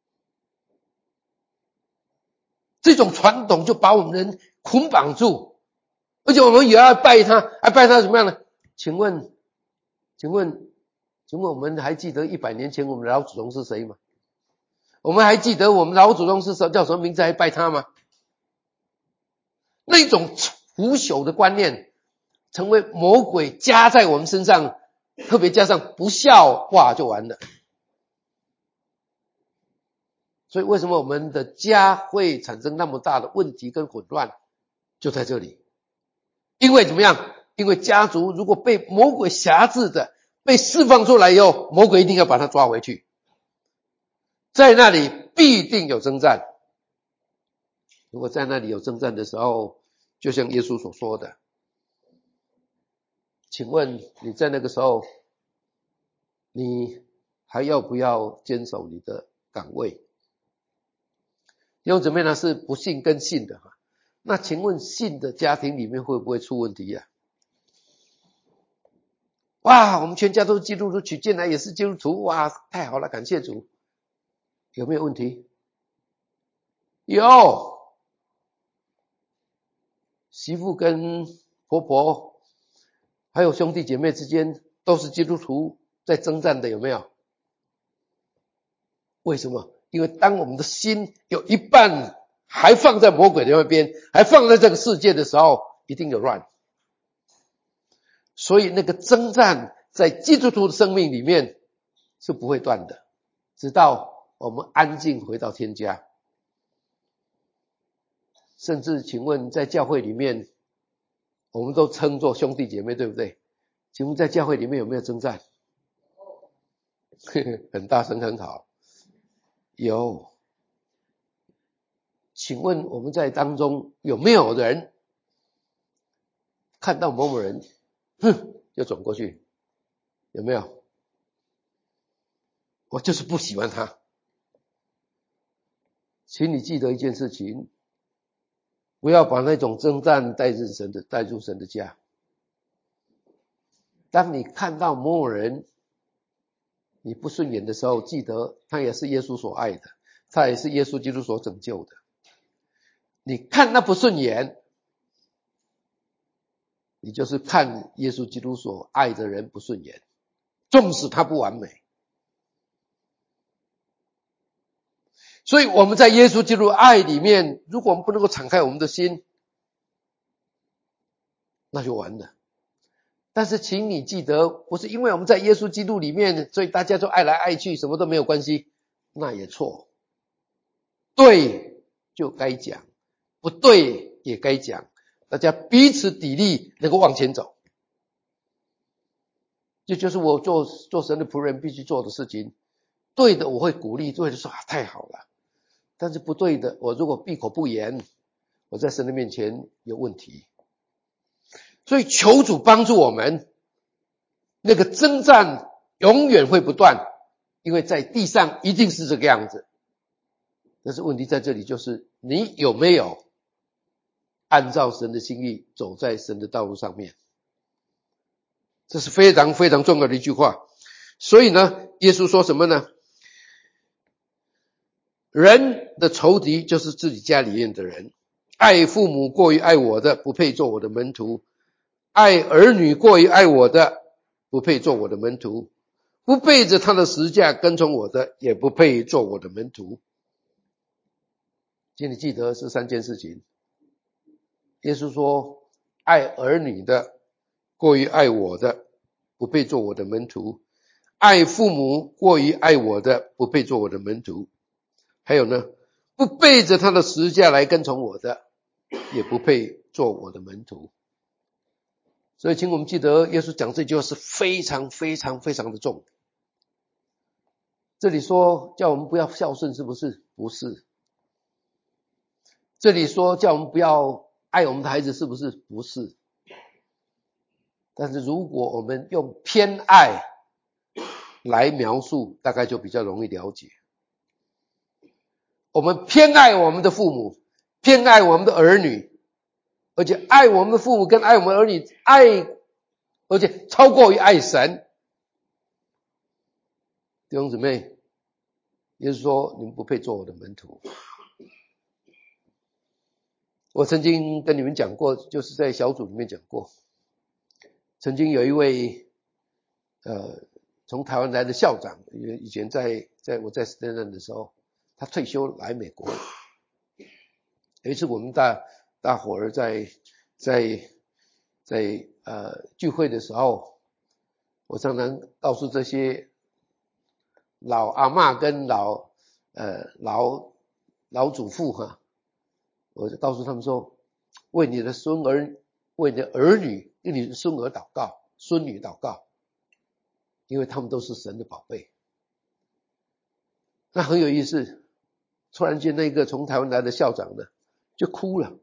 这种传统就把我们人捆绑住，而且我们也要拜他，还拜他什么样呢？请问我们还记得100年前我们的老祖宗是谁吗？ 我们还记得我们老祖宗是叫什么名字还拜他吗？那种腐朽的观念成为魔鬼加在我们身上，特别加上不孝，哇就完了。所以为什么我们的家会产生那么大的问题跟混乱，就在这里。因为怎么样？因为家族如果被魔鬼辖制的被释放出来以后，魔鬼一定要把他抓回去，在那里必定有征战。如果在那里有征战的时候，就像耶稣所说的，请问你在那个时候，你还要不要坚守你的岗位？弟兄姊妹呢，是不信跟信的。那请问信的家庭里面会不会出问题啊？哇，我们全家都是基督徒，娶进来也是基督徒，哇，太好了，感谢主。有没有问题？有。媳妇跟婆婆还有兄弟姐妹之间都是基督徒在征战的，有没有？为什么？因为当我们的心有一半还放在魔鬼的那边，还放在这个世界的时候，一定有乱。所以那个征战在基督徒的生命里面是不会断的，直到我们安静回到天家。甚至请问在教会里面，我们都称作兄弟姐妹，对不对？请问在教会里面有没有征战？很大声，很好。有。请问我们在当中有没有人看到某某人就转过去？有没有？我就是不喜欢他。请你记得一件事情，不要把那种征战带入神的家。当你看到某某人你不顺眼的时候，记得他也是耶稣所爱的，他也是耶稣基督所拯救的。你看他不顺眼，你就是看耶稣基督所爱的人不顺眼，纵使他不完美。所以我们在耶稣基督爱里面，如果我们不能够敞开我们的心，那就完了。但是请你记得，不是因为我们在耶稣基督里面，所以大家就爱来爱去，什么都没有关系，那也错。对就该讲，不对也该讲，大家彼此砥砺，能够往前走。这就是我做神的仆人必须做的事情。对的我会鼓励，对的说太好了。但是不对的，我如果闭口不言，我在神的面前有问题。所以求主帮助我们，那个征战永远会不断，因为在地上一定是这个样子。但是问题在这里，就是你有没有按照神的心意走在神的道路上面？这是非常非常重要的一句话。所以呢，耶稣说什么呢？人的仇敌就是自己家里面的人，爱父母过于爱我的，不配做我的门徒；爱儿女过于爱我的，不配做我的门徒；不背着他的十字架跟从我的，也不配做我的门徒。请你记得是三件事情。耶稣说，爱儿女的过于爱我的，不配做我的门徒；爱父母过于爱我的，不配做我的门徒。还有呢，不背着他的十字架来跟从我的，也不配做我的门徒。所以请我们记得，耶稣讲这句话是非常非常非常的重。这里说叫我们不要孝顺，是不是？不是。这里说叫我们不要爱我们的孩子，是不是？不是。但是如果我们用偏爱来描述，大概就比较容易了解。我们偏爱我们的父母，偏爱我们的儿女，而且爱我们的父母跟爱我们的儿女，而且超过于爱神。弟兄姊妹，也就是说你们不配做我的门徒。我曾经跟你们讲过，就是在小组里面讲过，曾经有一位从台湾来的校长，以前在我在 Stanton 的时候， 他退休来美国了。有一次我们大伙儿在聚会的时候，我常常告诉这些老阿嬷跟老祖父我就告诉他们说，为你的为你的儿女，为你的孙儿祷告，孙女祷告，因为他们都是神的宝贝。那很有意思，突然间那个从台湾来的校长呢就哭了，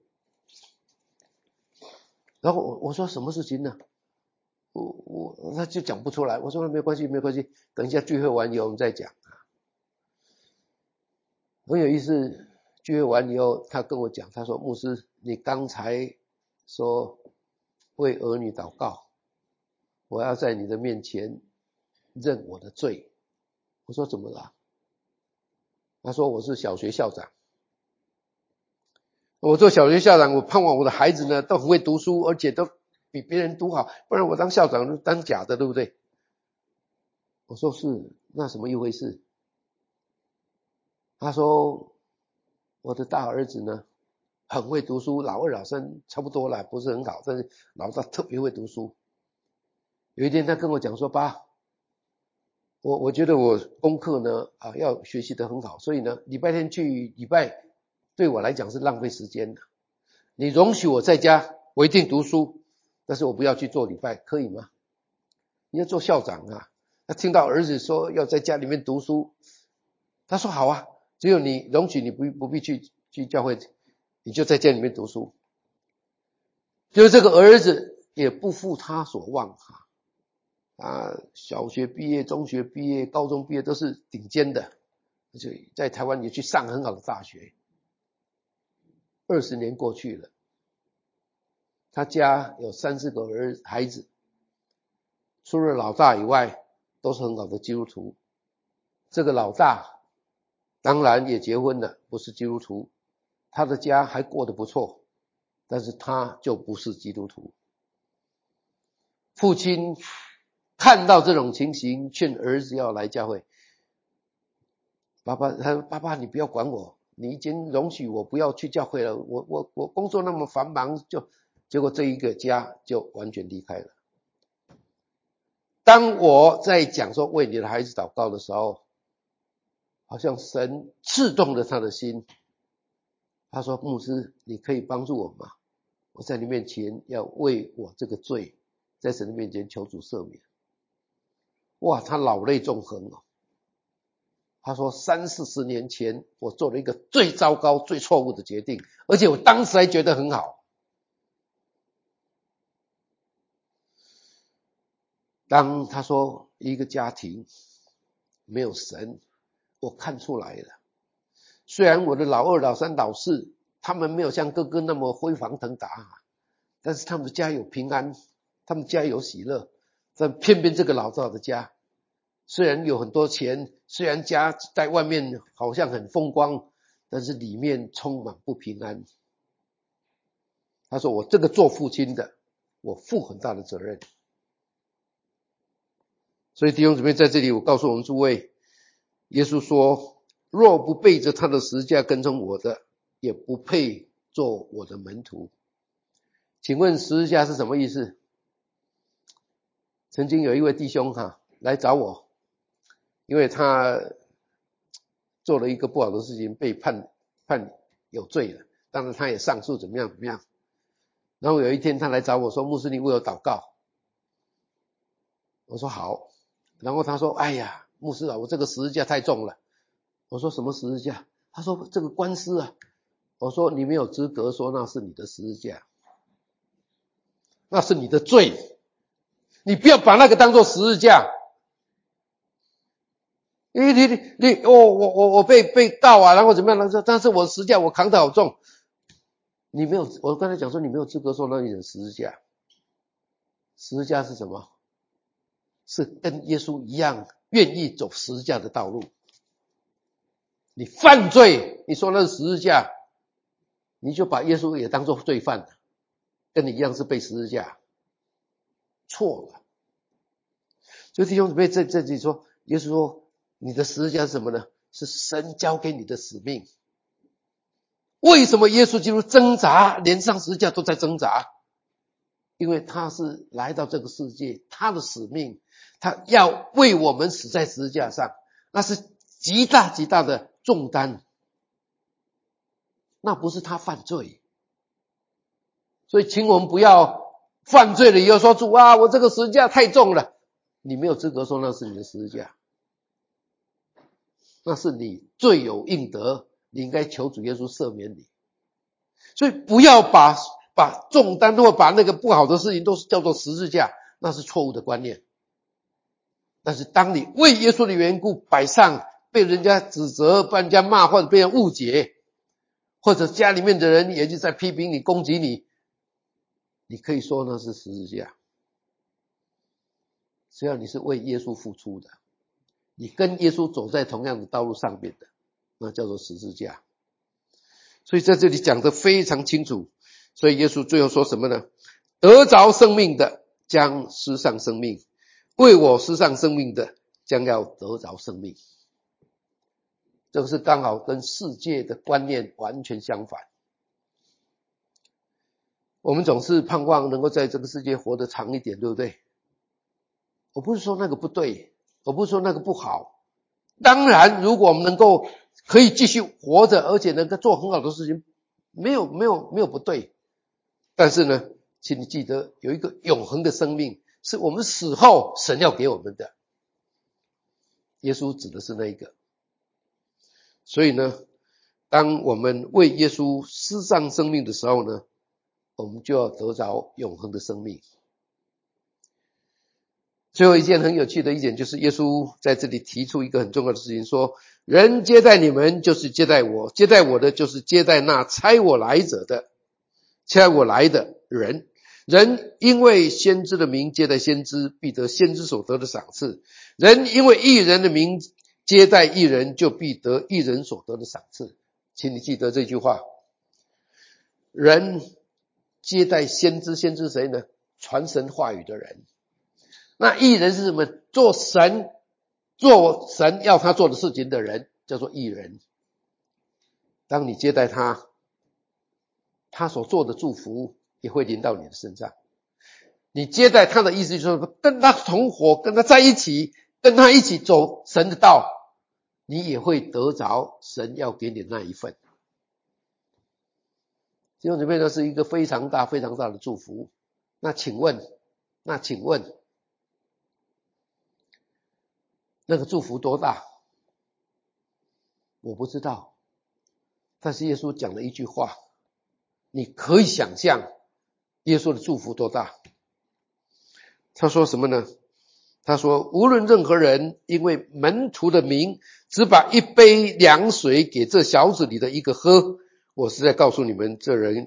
然后我说什么事情呢？他就讲不出来。我说没关系，等一下聚会完以后我们再讲。很有意思，聚会完以后他跟我讲，他说牧师，你刚才说为儿女祷告，我要在你的面前认我的罪。我说怎么了？他说我是小学校长，我做小学校长，我盼望我的孩子呢都很会读书，而且都比别人读好，不然我当校长当假的，对不对？我说是，那什么一回事？他说我的大儿子呢很会读书，老二老三差不多了，不是很好，但是老大特别会读书。有一天他跟我讲说，爸，我觉得我功课呢要学习得很好，所以呢礼拜天去礼拜对我来讲是浪费时间的。你容许我在家，我一定读书，但是我不要去做礼拜，可以吗？你要做校长啊。他听到儿子说要在家里面读书，他说好啊，只有你容许你不必去教会，你就在家里面读书。就是这个儿子也不负他所望小学毕业、中学毕业、高中毕业都是顶尖的，而且在台湾也去上很好的大学。20年过去了，他家有3-4个孩子，除了老大以外都是很好的基督徒。这个老大当然也结婚了，不是基督徒，他的家还过得不错，但是他就不是基督徒。父亲看到这种情形，劝儿子要来教会。他说爸爸你不要管我，你已经容许我不要去教会了，我工作那么繁忙，结果这一个家就完全离开了。当我在讲说为你的孩子祷告的时候，好像神刺动了他的心。他说牧师你可以帮助我吗？我在你面前要为我这个罪在神的面前求主赦免。哇，他老泪纵横他说30-40年前我做了一个最糟糕最错误的决定，而且我当时还觉得很好。当他说一个家庭没有神，我看出来了。虽然我的老二老三老四他们没有像哥哥那么辉煌腾达，但是他们家有平安，他们家有喜乐。但偏偏这个老大的家虽然有很多钱，虽然家在外面好像很风光，但是里面充满不平安。他说我这个做父亲的我负很大的责任。所以弟兄姊妹，在这里我告诉我们诸位，耶稣说若不背着他的十字架跟从我的，也不配做我的门徒。请问十字架是什么意思？曾经有一位弟兄来找我，因为他做了一个不好的事情，被判有罪了，当然他也上诉怎么样。然后有一天他来找我说，牧师你为我祷告。我说好。然后他说哎呀牧师我这个十字架太重了。我说什么十字架？他说这个官司我说你没有资格说那是你的十字架，那是你的罪，你不要把那个当作十字架。我被告然后怎么样？但是我十字架我扛得好重。你没有，我刚才讲说你没有资格说那你的十字架。十字架是什么？是跟耶稣一样愿意走十字架的道路。你犯罪，你说那是十字架，你就把耶稣也当作罪犯了，跟你一样是被十字架，错了。所以弟兄姊妹在这里说，耶稣说你的十字架是什么呢？ 是神交给你的使命。为什么耶稣基督挣扎，连上十字架都在挣扎？因为他是来到这个世界，他的使命，他要为我们死在十字架上，那是极大极大的重担，那不是他犯罪。所以请我们不要犯罪了以后说，主啊，我这个十字架太重了，你没有资格说那是你的十字架，那是你罪有应得，你应该求主耶稣赦免你。所以不要把重担或把那个不好的事情都是叫做十字架，那是错误的观念。但是当你为耶稣的缘故摆上，被人家指责，被人家骂，或者被人误解，或者家里面的人也就在批评你、攻击你，你可以说那是十字架。只要你是为耶稣付出的，你跟耶稣走在同样的道路上面的，那叫做十字架。所以在这里讲得非常清楚。所以耶稣最后说什么呢？得着生命的将失丧生命，为我失丧生命的将要得着生命。这个是刚好跟世界的观念完全相反。我们总是盼望能够在这个世界活得长一点，对不对？我不是说那个不对，我不是说那个不好。当然如果我们能够可以继续活着，而且能够做很好的事情，没有不对。但是呢，请你记得有一个永恒的生命，是我们死后神要给我们的。耶稣指的是那一个。所以呢，当我们为耶稣失丧生命的时候呢，我们就要得着永恒的生命。最后一件很有趣的一点，就是耶稣在这里提出一个很重要的事情，说人接待你们就是接待我，接待我的就是接待那差我来的人。人因为先知的名接待先知，必得先知所得的赏赐；人因为义人的名接待义人，就必得义人所得的赏赐。请你记得这句话。人接待先知，先知谁呢？传神话语的人。那义人是什么？做神要他做的事情的人，叫做义人。当你接待他，他所做的祝福也会临到你的身上。你接待他的意思就是跟他同伙，跟他在一起，跟他一起走神的道，你也会得着神要给你的那一份。弟兄姊妹，那是一个非常大非常大的祝福。那请问那个祝福多大？我不知道。但是耶稣讲了一句话，你可以想象耶稣的祝福多大。他说什么呢？他说无论任何人因为门徒的名只把一杯凉水给这小子里的一个喝，我是在告诉你们，这人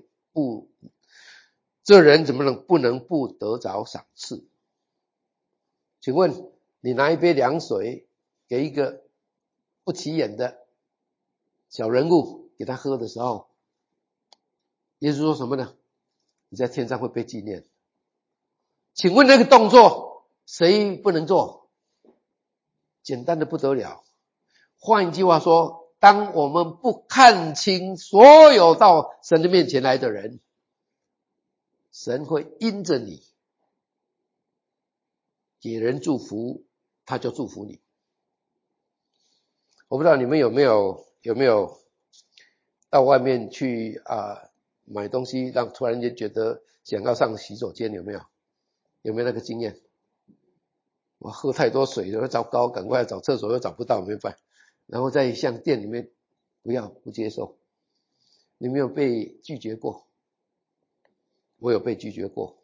怎么不能不得着赏赐？请问你拿一杯凉水给一个不起眼的小人物给他喝的时候，耶稣说什么呢？你在天上会被纪念。请问那个动作谁不能做？简单的不得了。换一句话说，当我们不看清所有到神的面前来的人，神会因着你给人祝福，他就祝福你。我不知道你们有没有到外面去买东西，让突然间觉得想要上洗手间，有没有那个经验？我喝太多水了，糟糕，赶快找厕所又找不到，没办法。然后再向店里面不接受。你没有被拒绝过？我有被拒绝过。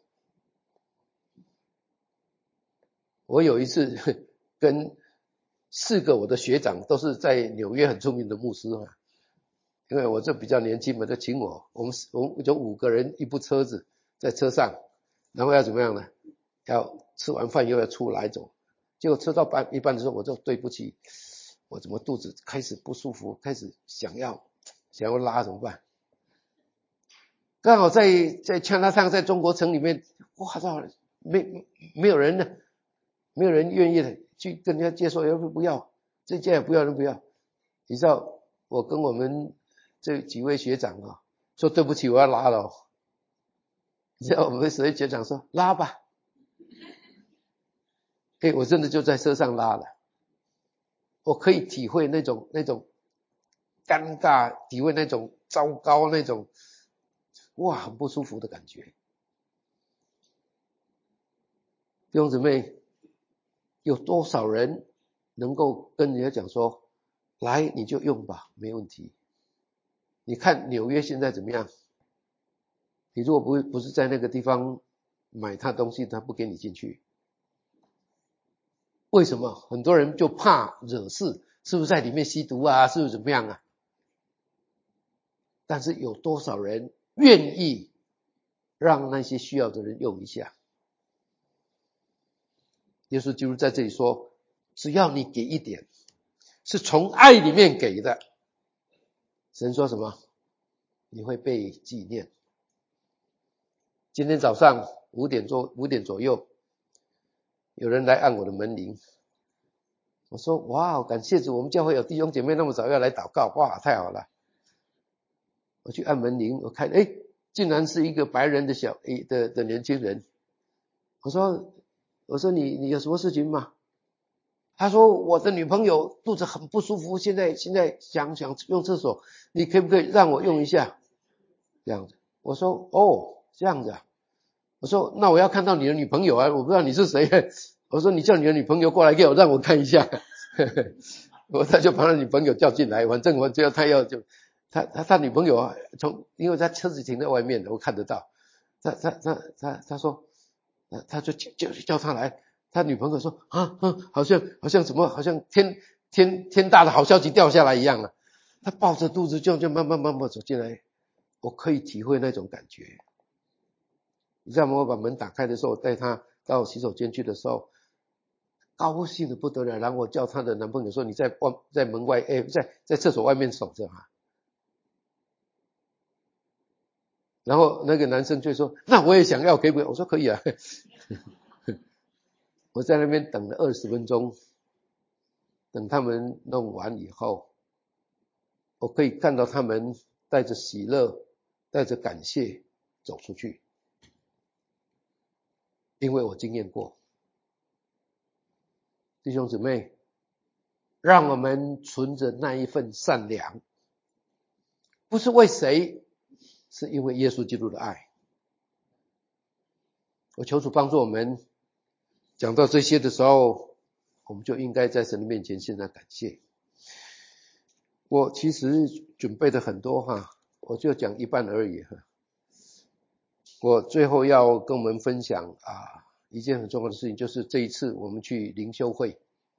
我有一次跟4个我的学长，都是在纽约很出名的牧师嘛，因为我这比较年轻嘛，就请我们就5个人一部车子在车上，然后要怎么样呢？要吃完饭又要出来走。结果吃到一半的时候，我就对不起，我怎么肚子开始不舒服，开始想要拉怎么办？刚好在Chinatown，在中国城里面，哇操，没有人呢，没有人愿意的去跟人家接受，要不要这家也不要，那不要。 你知道我跟我们这几位学长啊说对不起，我要拉了哦。你知道我们十位学长说拉吧，我真的就在车上拉了。我可以体会那种尴尬，体会那种糟糕，那种哇很不舒服的感觉。弟兄姊妹，有多少人能够跟人家讲说，来你就用吧，没问题。你看纽约现在怎么样？你如果不是在那个地方买他东西，他不给你进去。为什么？很多人就怕惹事，是不是在里面吸毒啊？是不是怎么样啊？但是有多少人愿意让那些需要的人用一下？耶稣基督在这里说，只要你给一点，是从爱里面给的，神说什么？你会被纪念。今天早上5点左右，有人来按我的门铃。我说哇，感谢主，我们教会有弟兄姐妹那么早要来祷告，哇，太好了。我去按门铃，我看竟然是一个白人的的年轻人。我说你有什么事情吗？他说我的女朋友肚子很不舒服，现在想用厕所，你可不可以让我用一下？这样子。我说哦，这样子啊。我说那我要看到你的女朋友啊，我不知道你是谁。我说你叫你的女朋友过来给我，让我看一下。他就把他女朋友叫进来，反正我只要他要就他女朋友啊，因为他车子停在外面的，我看得到。他说，他就叫他来。他女朋友说好像什么，好像天大的好消息掉下来一样啊。他抱着肚子就慢慢走进来，我可以体会那种感觉。你知道吗？我把门打开的时候，带他到洗手间去的时候，高兴的不得了。然后我叫她的男朋友说：“你在门外，在厕所外面守着哈。”然后那个男生就说：“那我也想要，可以不可以？”我说：“可以啊。”我在那边等了20分钟，等他们弄完以后，我可以看到他们带着喜乐，带着感谢走出去，因为我经验过。弟兄姊妹，让我们存着那一份善良，不是为谁，是因为耶稣基督的爱。我求主帮助我们，讲到这些的时候，我们就应该在神的面前献上感谢。我其实准备的很多我就讲一半而已我最后要跟我们分享一件很重要的事情，就是这一次我们去灵修会。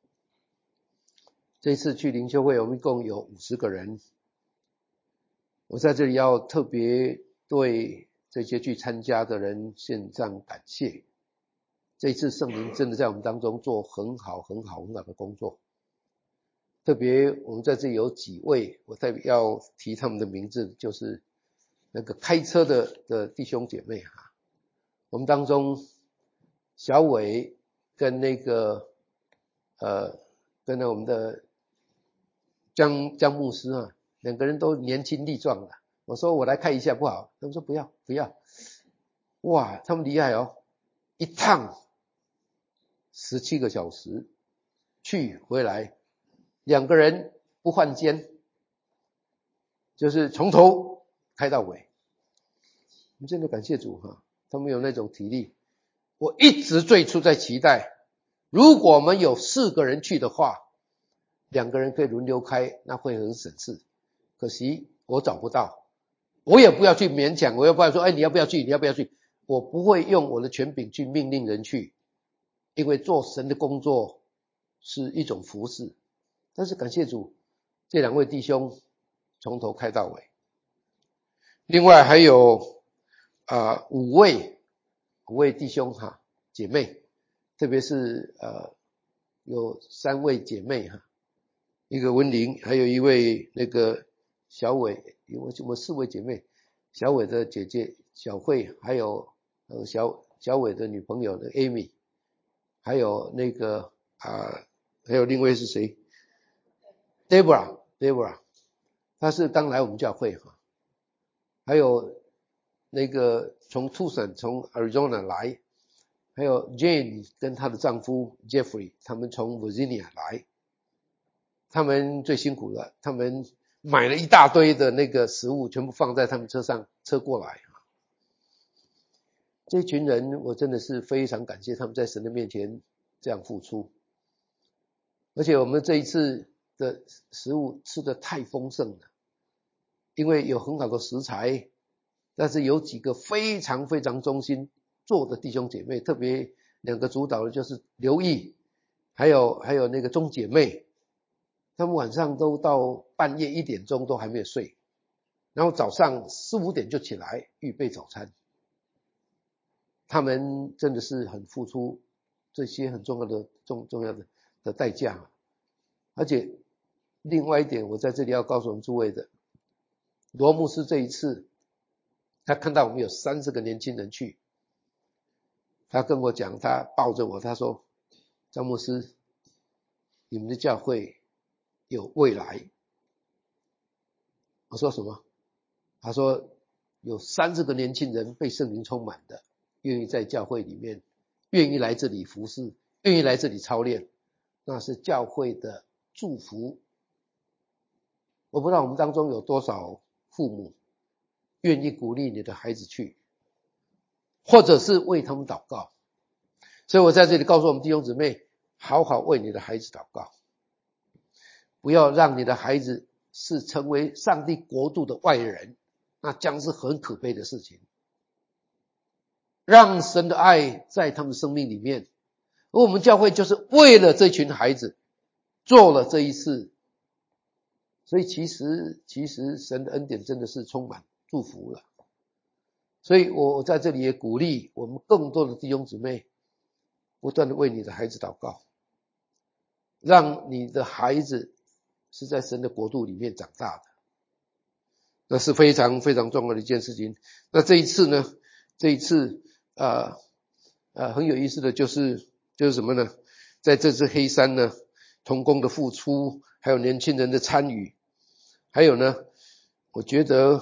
这一次去灵修会，我们一共有50个人。我在这里要特别对这些去参加的人献上感谢。这一次圣灵真的在我们当中做很好的工作。特别我们在这里有几位，我特别要提他们的名字，就是那个开车的弟兄姐妹我们当中小伟跟那个跟我们的江牧师两个人都年轻力壮的。我说我来看一下不好，他们说不要。哇，他们厉害哦，一趟17个小时去回来，2个人不换肩，就是从头开到尾。我们真的感谢主他们有那种体力。我一直最初在期待，如果我们有4个人去的话，2个人可以轮流开，那会很省事。可惜我找不到，我也不要去勉强，我也不要说你要不要去，我不会用我的权柄去命令人去，因为做神的工作是一种服事。但是感谢主，这2位弟兄从头开到尾。另外还有5位弟兄姐妹，特别是有3位姐妹一个温玲，还有一位那个小伟，我们4位姐妹，小伟的姐姐小慧，还有小伟的女朋友的 Amy， 还有那个还有另外是谁 Deborah Deborah， 他是刚来我们教会哈，还有那个从 Tucson 从 Arizona 来，还有 Jane 跟她的丈夫 Jeffrey 他们从 Virginia 来，他们最辛苦了，他们买了一大堆的那个食物，全部放在他们车上，车过来。这群人我真的是非常感谢他们在神的面前这样付出，而且我们这一次的食物吃得太丰盛了，因为有很好的食材，但是有几个非常非常忠心做的弟兄姐妹，特别两个主导的就是刘毅还有那个钟姐妹，他们晚上都到半夜1点钟都还没有睡，然后早上4、5点就起来预备早餐。他们真的是很付出这些很重要的代价。而且另外一点，我在这里要告诉我们诸位的，罗牧师这一次他看到我们有30个年轻人去，他跟我讲，他抱着我，他说张牧师，你们的教会有未来。我说什么？他说有30个年轻人被圣灵充满的，愿意在教会里面，愿意来这里服侍，愿意来这里操练，那是教会的祝福。我不知道我们当中有多少父母愿意鼓励你的孩子去，或者是为他们祷告。所以我在这里告诉我们弟兄姊妹，好好为你的孩子祷告，不要让你的孩子是成为上帝国度的外人，那将是很可悲的事情。让神的爱在他们生命里面，而我们教会就是为了这群孩子做了这一次。所以其实神的恩典真的是充满祝福了。所以我在这里也鼓励我们更多的弟兄姊妹，不断的为你的孩子祷告，让你的孩子是在神的国度里面长大的，那是非常非常重要的一件事情。那这一次呢，很有意思的就是什么呢？在这次黑山呢，同工的付出，还有年轻人的参与，还有呢，我觉得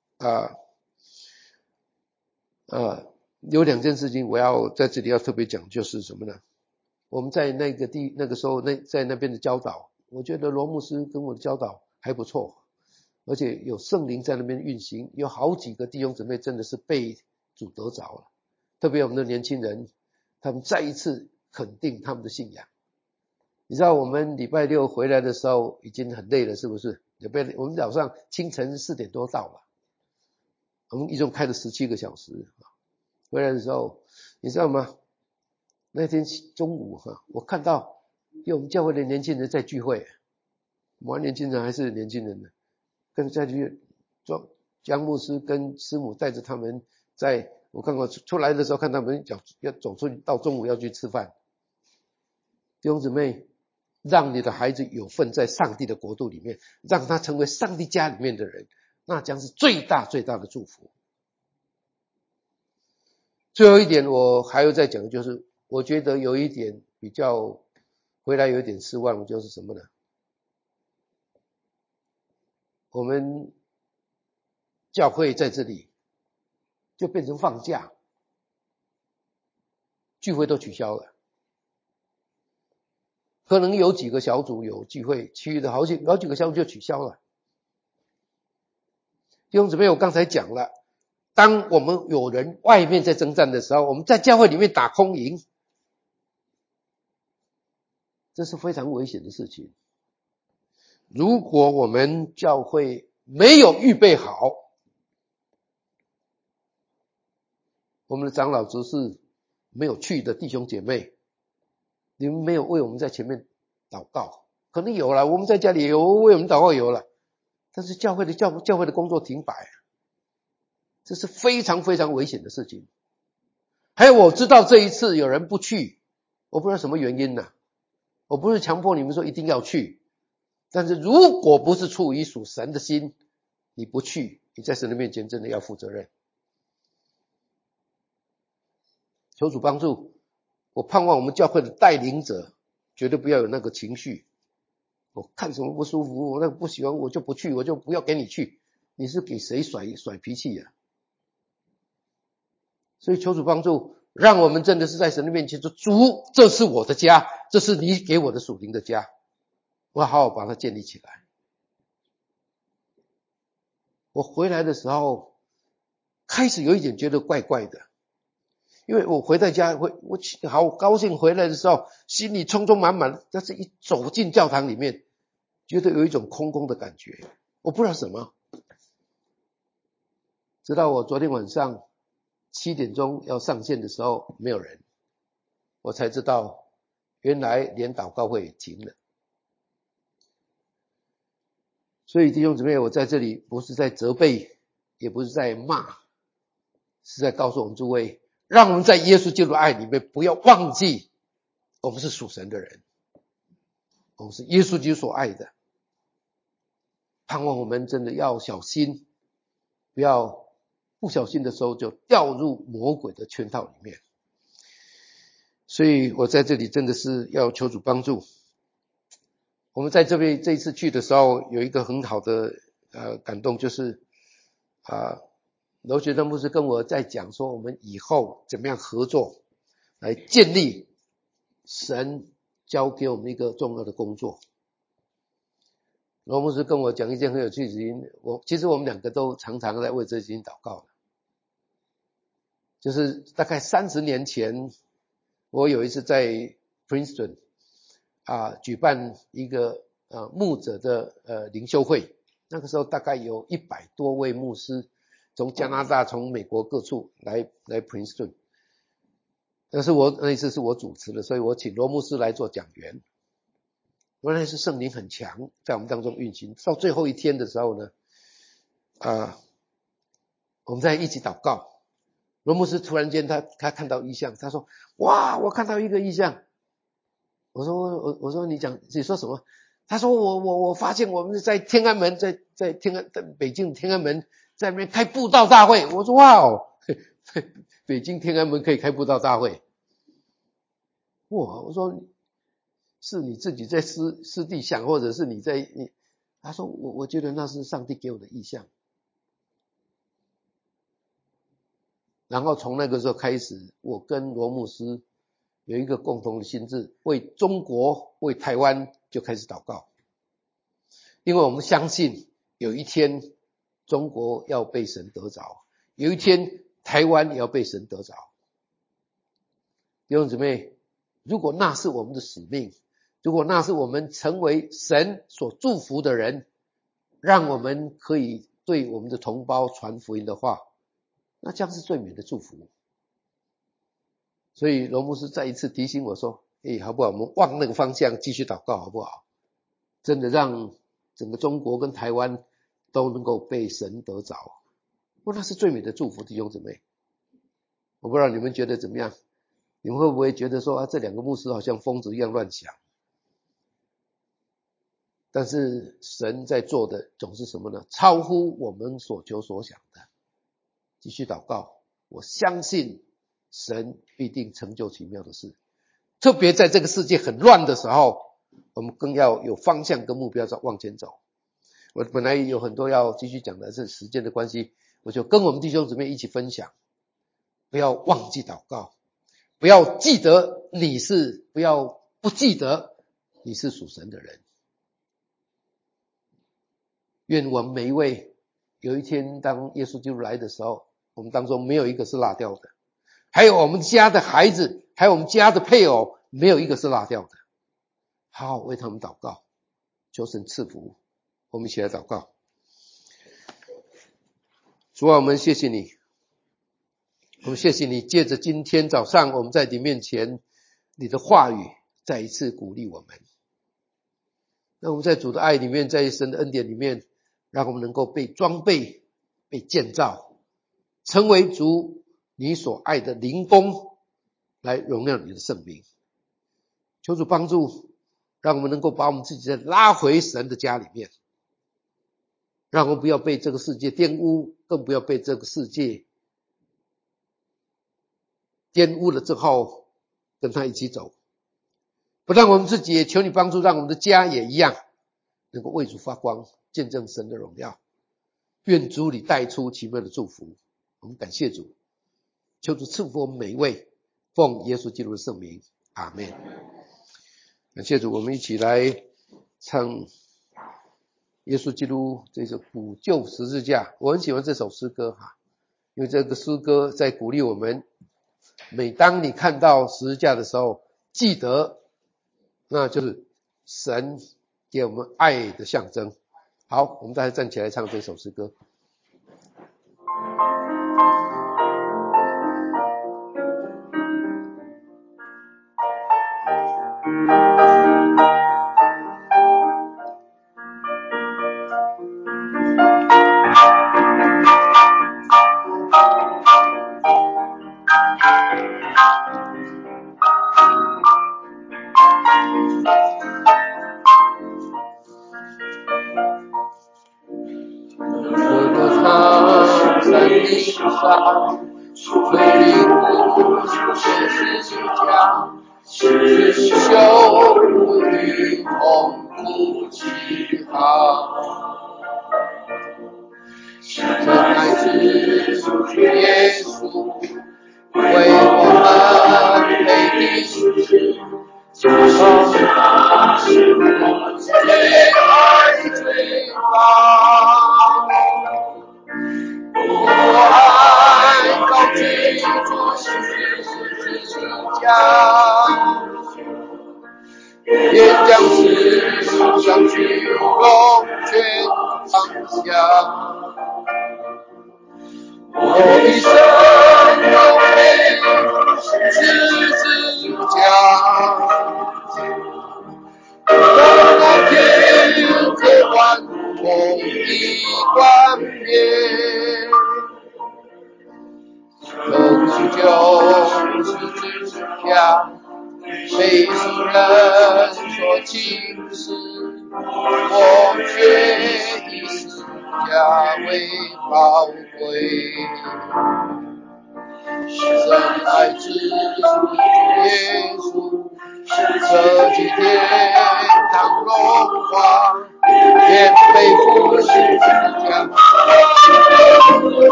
有2件事情我要在这里要特别讲，就是什么呢？我们在那个时候在那边的教导，我觉得罗牧师跟我的教导还不错，而且有圣灵在那边运行，有好几个弟兄姊妹真的是被主得着了。特别我们的年轻人，他们再一次肯定他们的信仰。你知道我们礼拜六回来的时候已经很累了，是不是？我们早上清晨4点多到了，我们一共开了17个小时。回来的时候，你知道吗？那天中午我看到有我们教会的年轻人在聚会，我们年轻人还是年轻人呢，跟在去江牧师跟师母带着他们我看过出来的时候，看他们要走出去，到中午要去吃饭。弟兄姊妹，让你的孩子有份在上帝的国度里面，让他成为上帝家里面的人，那将是最大最大的祝福。最后一点我还要再讲的就是，我觉得有一点比较回来有一点失望，就是什么呢？我们教会在这里就变成放假，聚会都取消了，可能有几个小组有聚会，其余的好几个小组就取消了。弟兄姊妹，我刚才讲了，当我们有人外面在征战的时候，我们在教会里面打空营，这是非常危险的事情。如果我们教会没有预备好，我们的长老执事没有去的弟兄姐妹，你们没有为我们在前面祷告，可能有了，我们在家里有为我们祷告有了，但是教会的工作停摆，这是非常非常危险的事情。还有我知道这一次有人不去，我不知道什么原因呢，我不是强迫你们说一定要去，但是如果不是出于属神的心，你不去，你在神的面前真的要负责任。求主帮助，我盼望我们教会的带领者绝对不要有那个情绪， 我看什么不舒服，我那个不喜欢我就不去，我就不要给你去。你是给谁甩脾气呀？所以求主帮助，让我们真的是在神的面前说，主，这是我的家，这是你给我的属灵的家，我要好好把它建立起来。我回来的时候开始有一点觉得怪怪的，因为我回到家我好高兴，回来的时候心里充充满满，但是一走进教堂里面觉得有一种空空的感觉，我不知道什么。直到我昨天晚上7点钟要上线的时候没有人，我才知道原来连祷告会也停了。所以弟兄姊妹，我在这里不是在责备，也不是在骂，是在告诉我们诸位，让我们在耶稣基督的爱里面不要忘记我们是属神的人，我们是耶稣基督所爱的，盼望我们真的要小心，不要不小心的时候就掉入魔鬼的圈套里面。所以我在这里真的是要求主帮助。我们在这一次去的时候有一个很好的感动，就是罗学正牧师跟我在讲说，我们以后怎么样合作来建立神交给我们一个重要的工作。罗牧师跟我讲一件很有趣的事情，其实我们两个都常常在为这事情祷告的。就是大概30年前，我有一次在 Princeton举办一个牧者的灵修会，那个时候大概有100多位牧师从加拿大从美国各处来 Princeton， 但是那一次是我主持的，所以我请罗牧师来做讲员。原来是圣灵很强在我们当中运行，到最后一天的时候呢我们在一起祷告，罗牧师突然间他看到异象，他说哇我看到一个异象。我说你说什么？他说我发现我们在天安门，在北京天安门在那边开布道大会。我说哇哦，北京天安门可以开布道大会。哇，我说是你自己在私地想，或者是你他说我觉得那是上帝给我的意象。然后从那个时候开始，我跟罗牧师有一个共同的心志，为中国为台湾就开始祷告，因为我们相信有一天中国要被神得着，有一天台湾也要被神得着。弟兄姊妹，如果那是我们的使命，如果那是我们成为神所祝福的人，让我们可以对我们的同胞传福音的话，那将是最美的祝福。所以罗牧师再一次提醒我说，好不好，我们往那个方向继续祷告好不好？真的让整个中国跟台湾都能够被神得着，那是最美的祝福。弟兄姊妹，我不知道你们觉得怎么样？你们会不会觉得说这两个牧师好像疯子一样乱想？但是神在做的总是什么呢？超乎我们所求所想的。继续祷告，我相信神必定成就奇妙的事，特别在这个世界很乱的时候，我们更要有方向跟目标往前走。我本来有很多要继续讲的，是时间的关系，我就跟我们弟兄姊妹一起分享，不要忘记祷告，不要记得不要不记得你是属神的人。愿我们每一位有一天当耶稣基督来的时候，我们当中没有一个是落掉的，还有我们家的孩子，还有我们家的配偶，没有一个是落掉的。好好为他们祷告，求神赐福。我们一起来祷告。主啊，我们谢谢你，我们谢谢你借着今天早上我们在你面前，你的话语再一次鼓励我们。那我们在主的爱里面，在神的恩典里面，让我们能够被装备，被建造，成为主你所爱的灵宫，来荣耀你的圣名。求主帮助，让我们能够把我们自己再拉回神的家里面，让我们不要被这个世界玷污，更不要被这个世界玷污了之后跟他一起走。不但我们自己，也求你帮助，让我们的家也一样， 能够为主发光，见证神的荣耀。愿主你带出奇妙的祝福，我们感谢主，求主赐福我们每一位，奉耶稣基督的圣名，阿们。感谢主，我们一起来唱耶稣基督这首补救十字架。我很喜欢这首诗歌因为这个诗歌在鼓励我们，每当你看到十字架的时候，记得那就是神给我们爱的象征。好，我们大家站起来唱这首诗歌。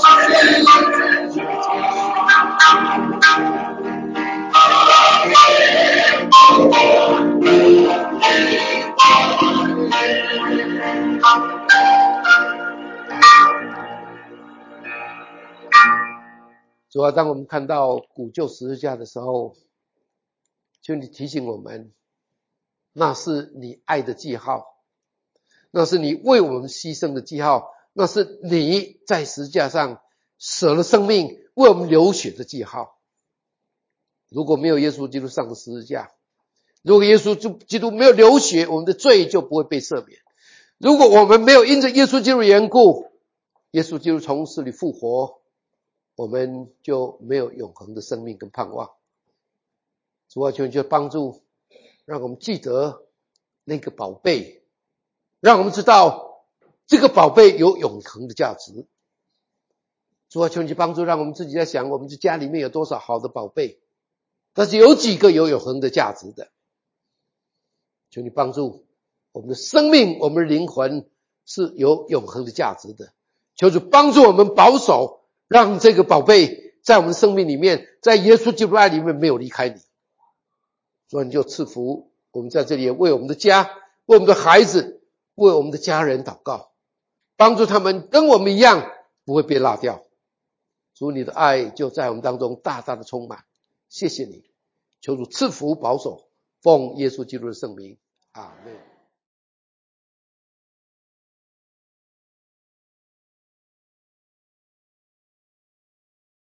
主要当我们看到古旧十字架的时候，求你提醒我们，那是你爱的记号，那是你为我们牺牲的记号，那是你在十字架上舍了生命为我们流血的记号。如果没有耶稣基督上的十字架，如果耶稣基督没有流血，我们的罪就不会被赦免。如果我们没有因着耶稣基督的缘故，耶稣基督从死里复活，我们就没有永恒的生命跟盼望。主啊，求你就帮助，让我们记得那个宝贝，让我们知道这个宝贝有永恒的价值。主啊，求你帮助，让我们自己在想，我们这家里面有多少好的宝贝，但是有几个有永恒的价值的。求你帮助我们的生命，我们的灵魂是有永恒的价值的。求主帮助我们保守，让这个宝贝在我们的生命里面，在耶稣基督爱里面没有离开你。所以你就赐福我们在这里，为我们的家，为我们的孩子，为我们的家人祷告，帮助他们跟我们一样不会被落掉。主，你的爱就在我们当中大大的充满。谢谢你，求主赐福保守，奉耶稣基督的圣名，阿们。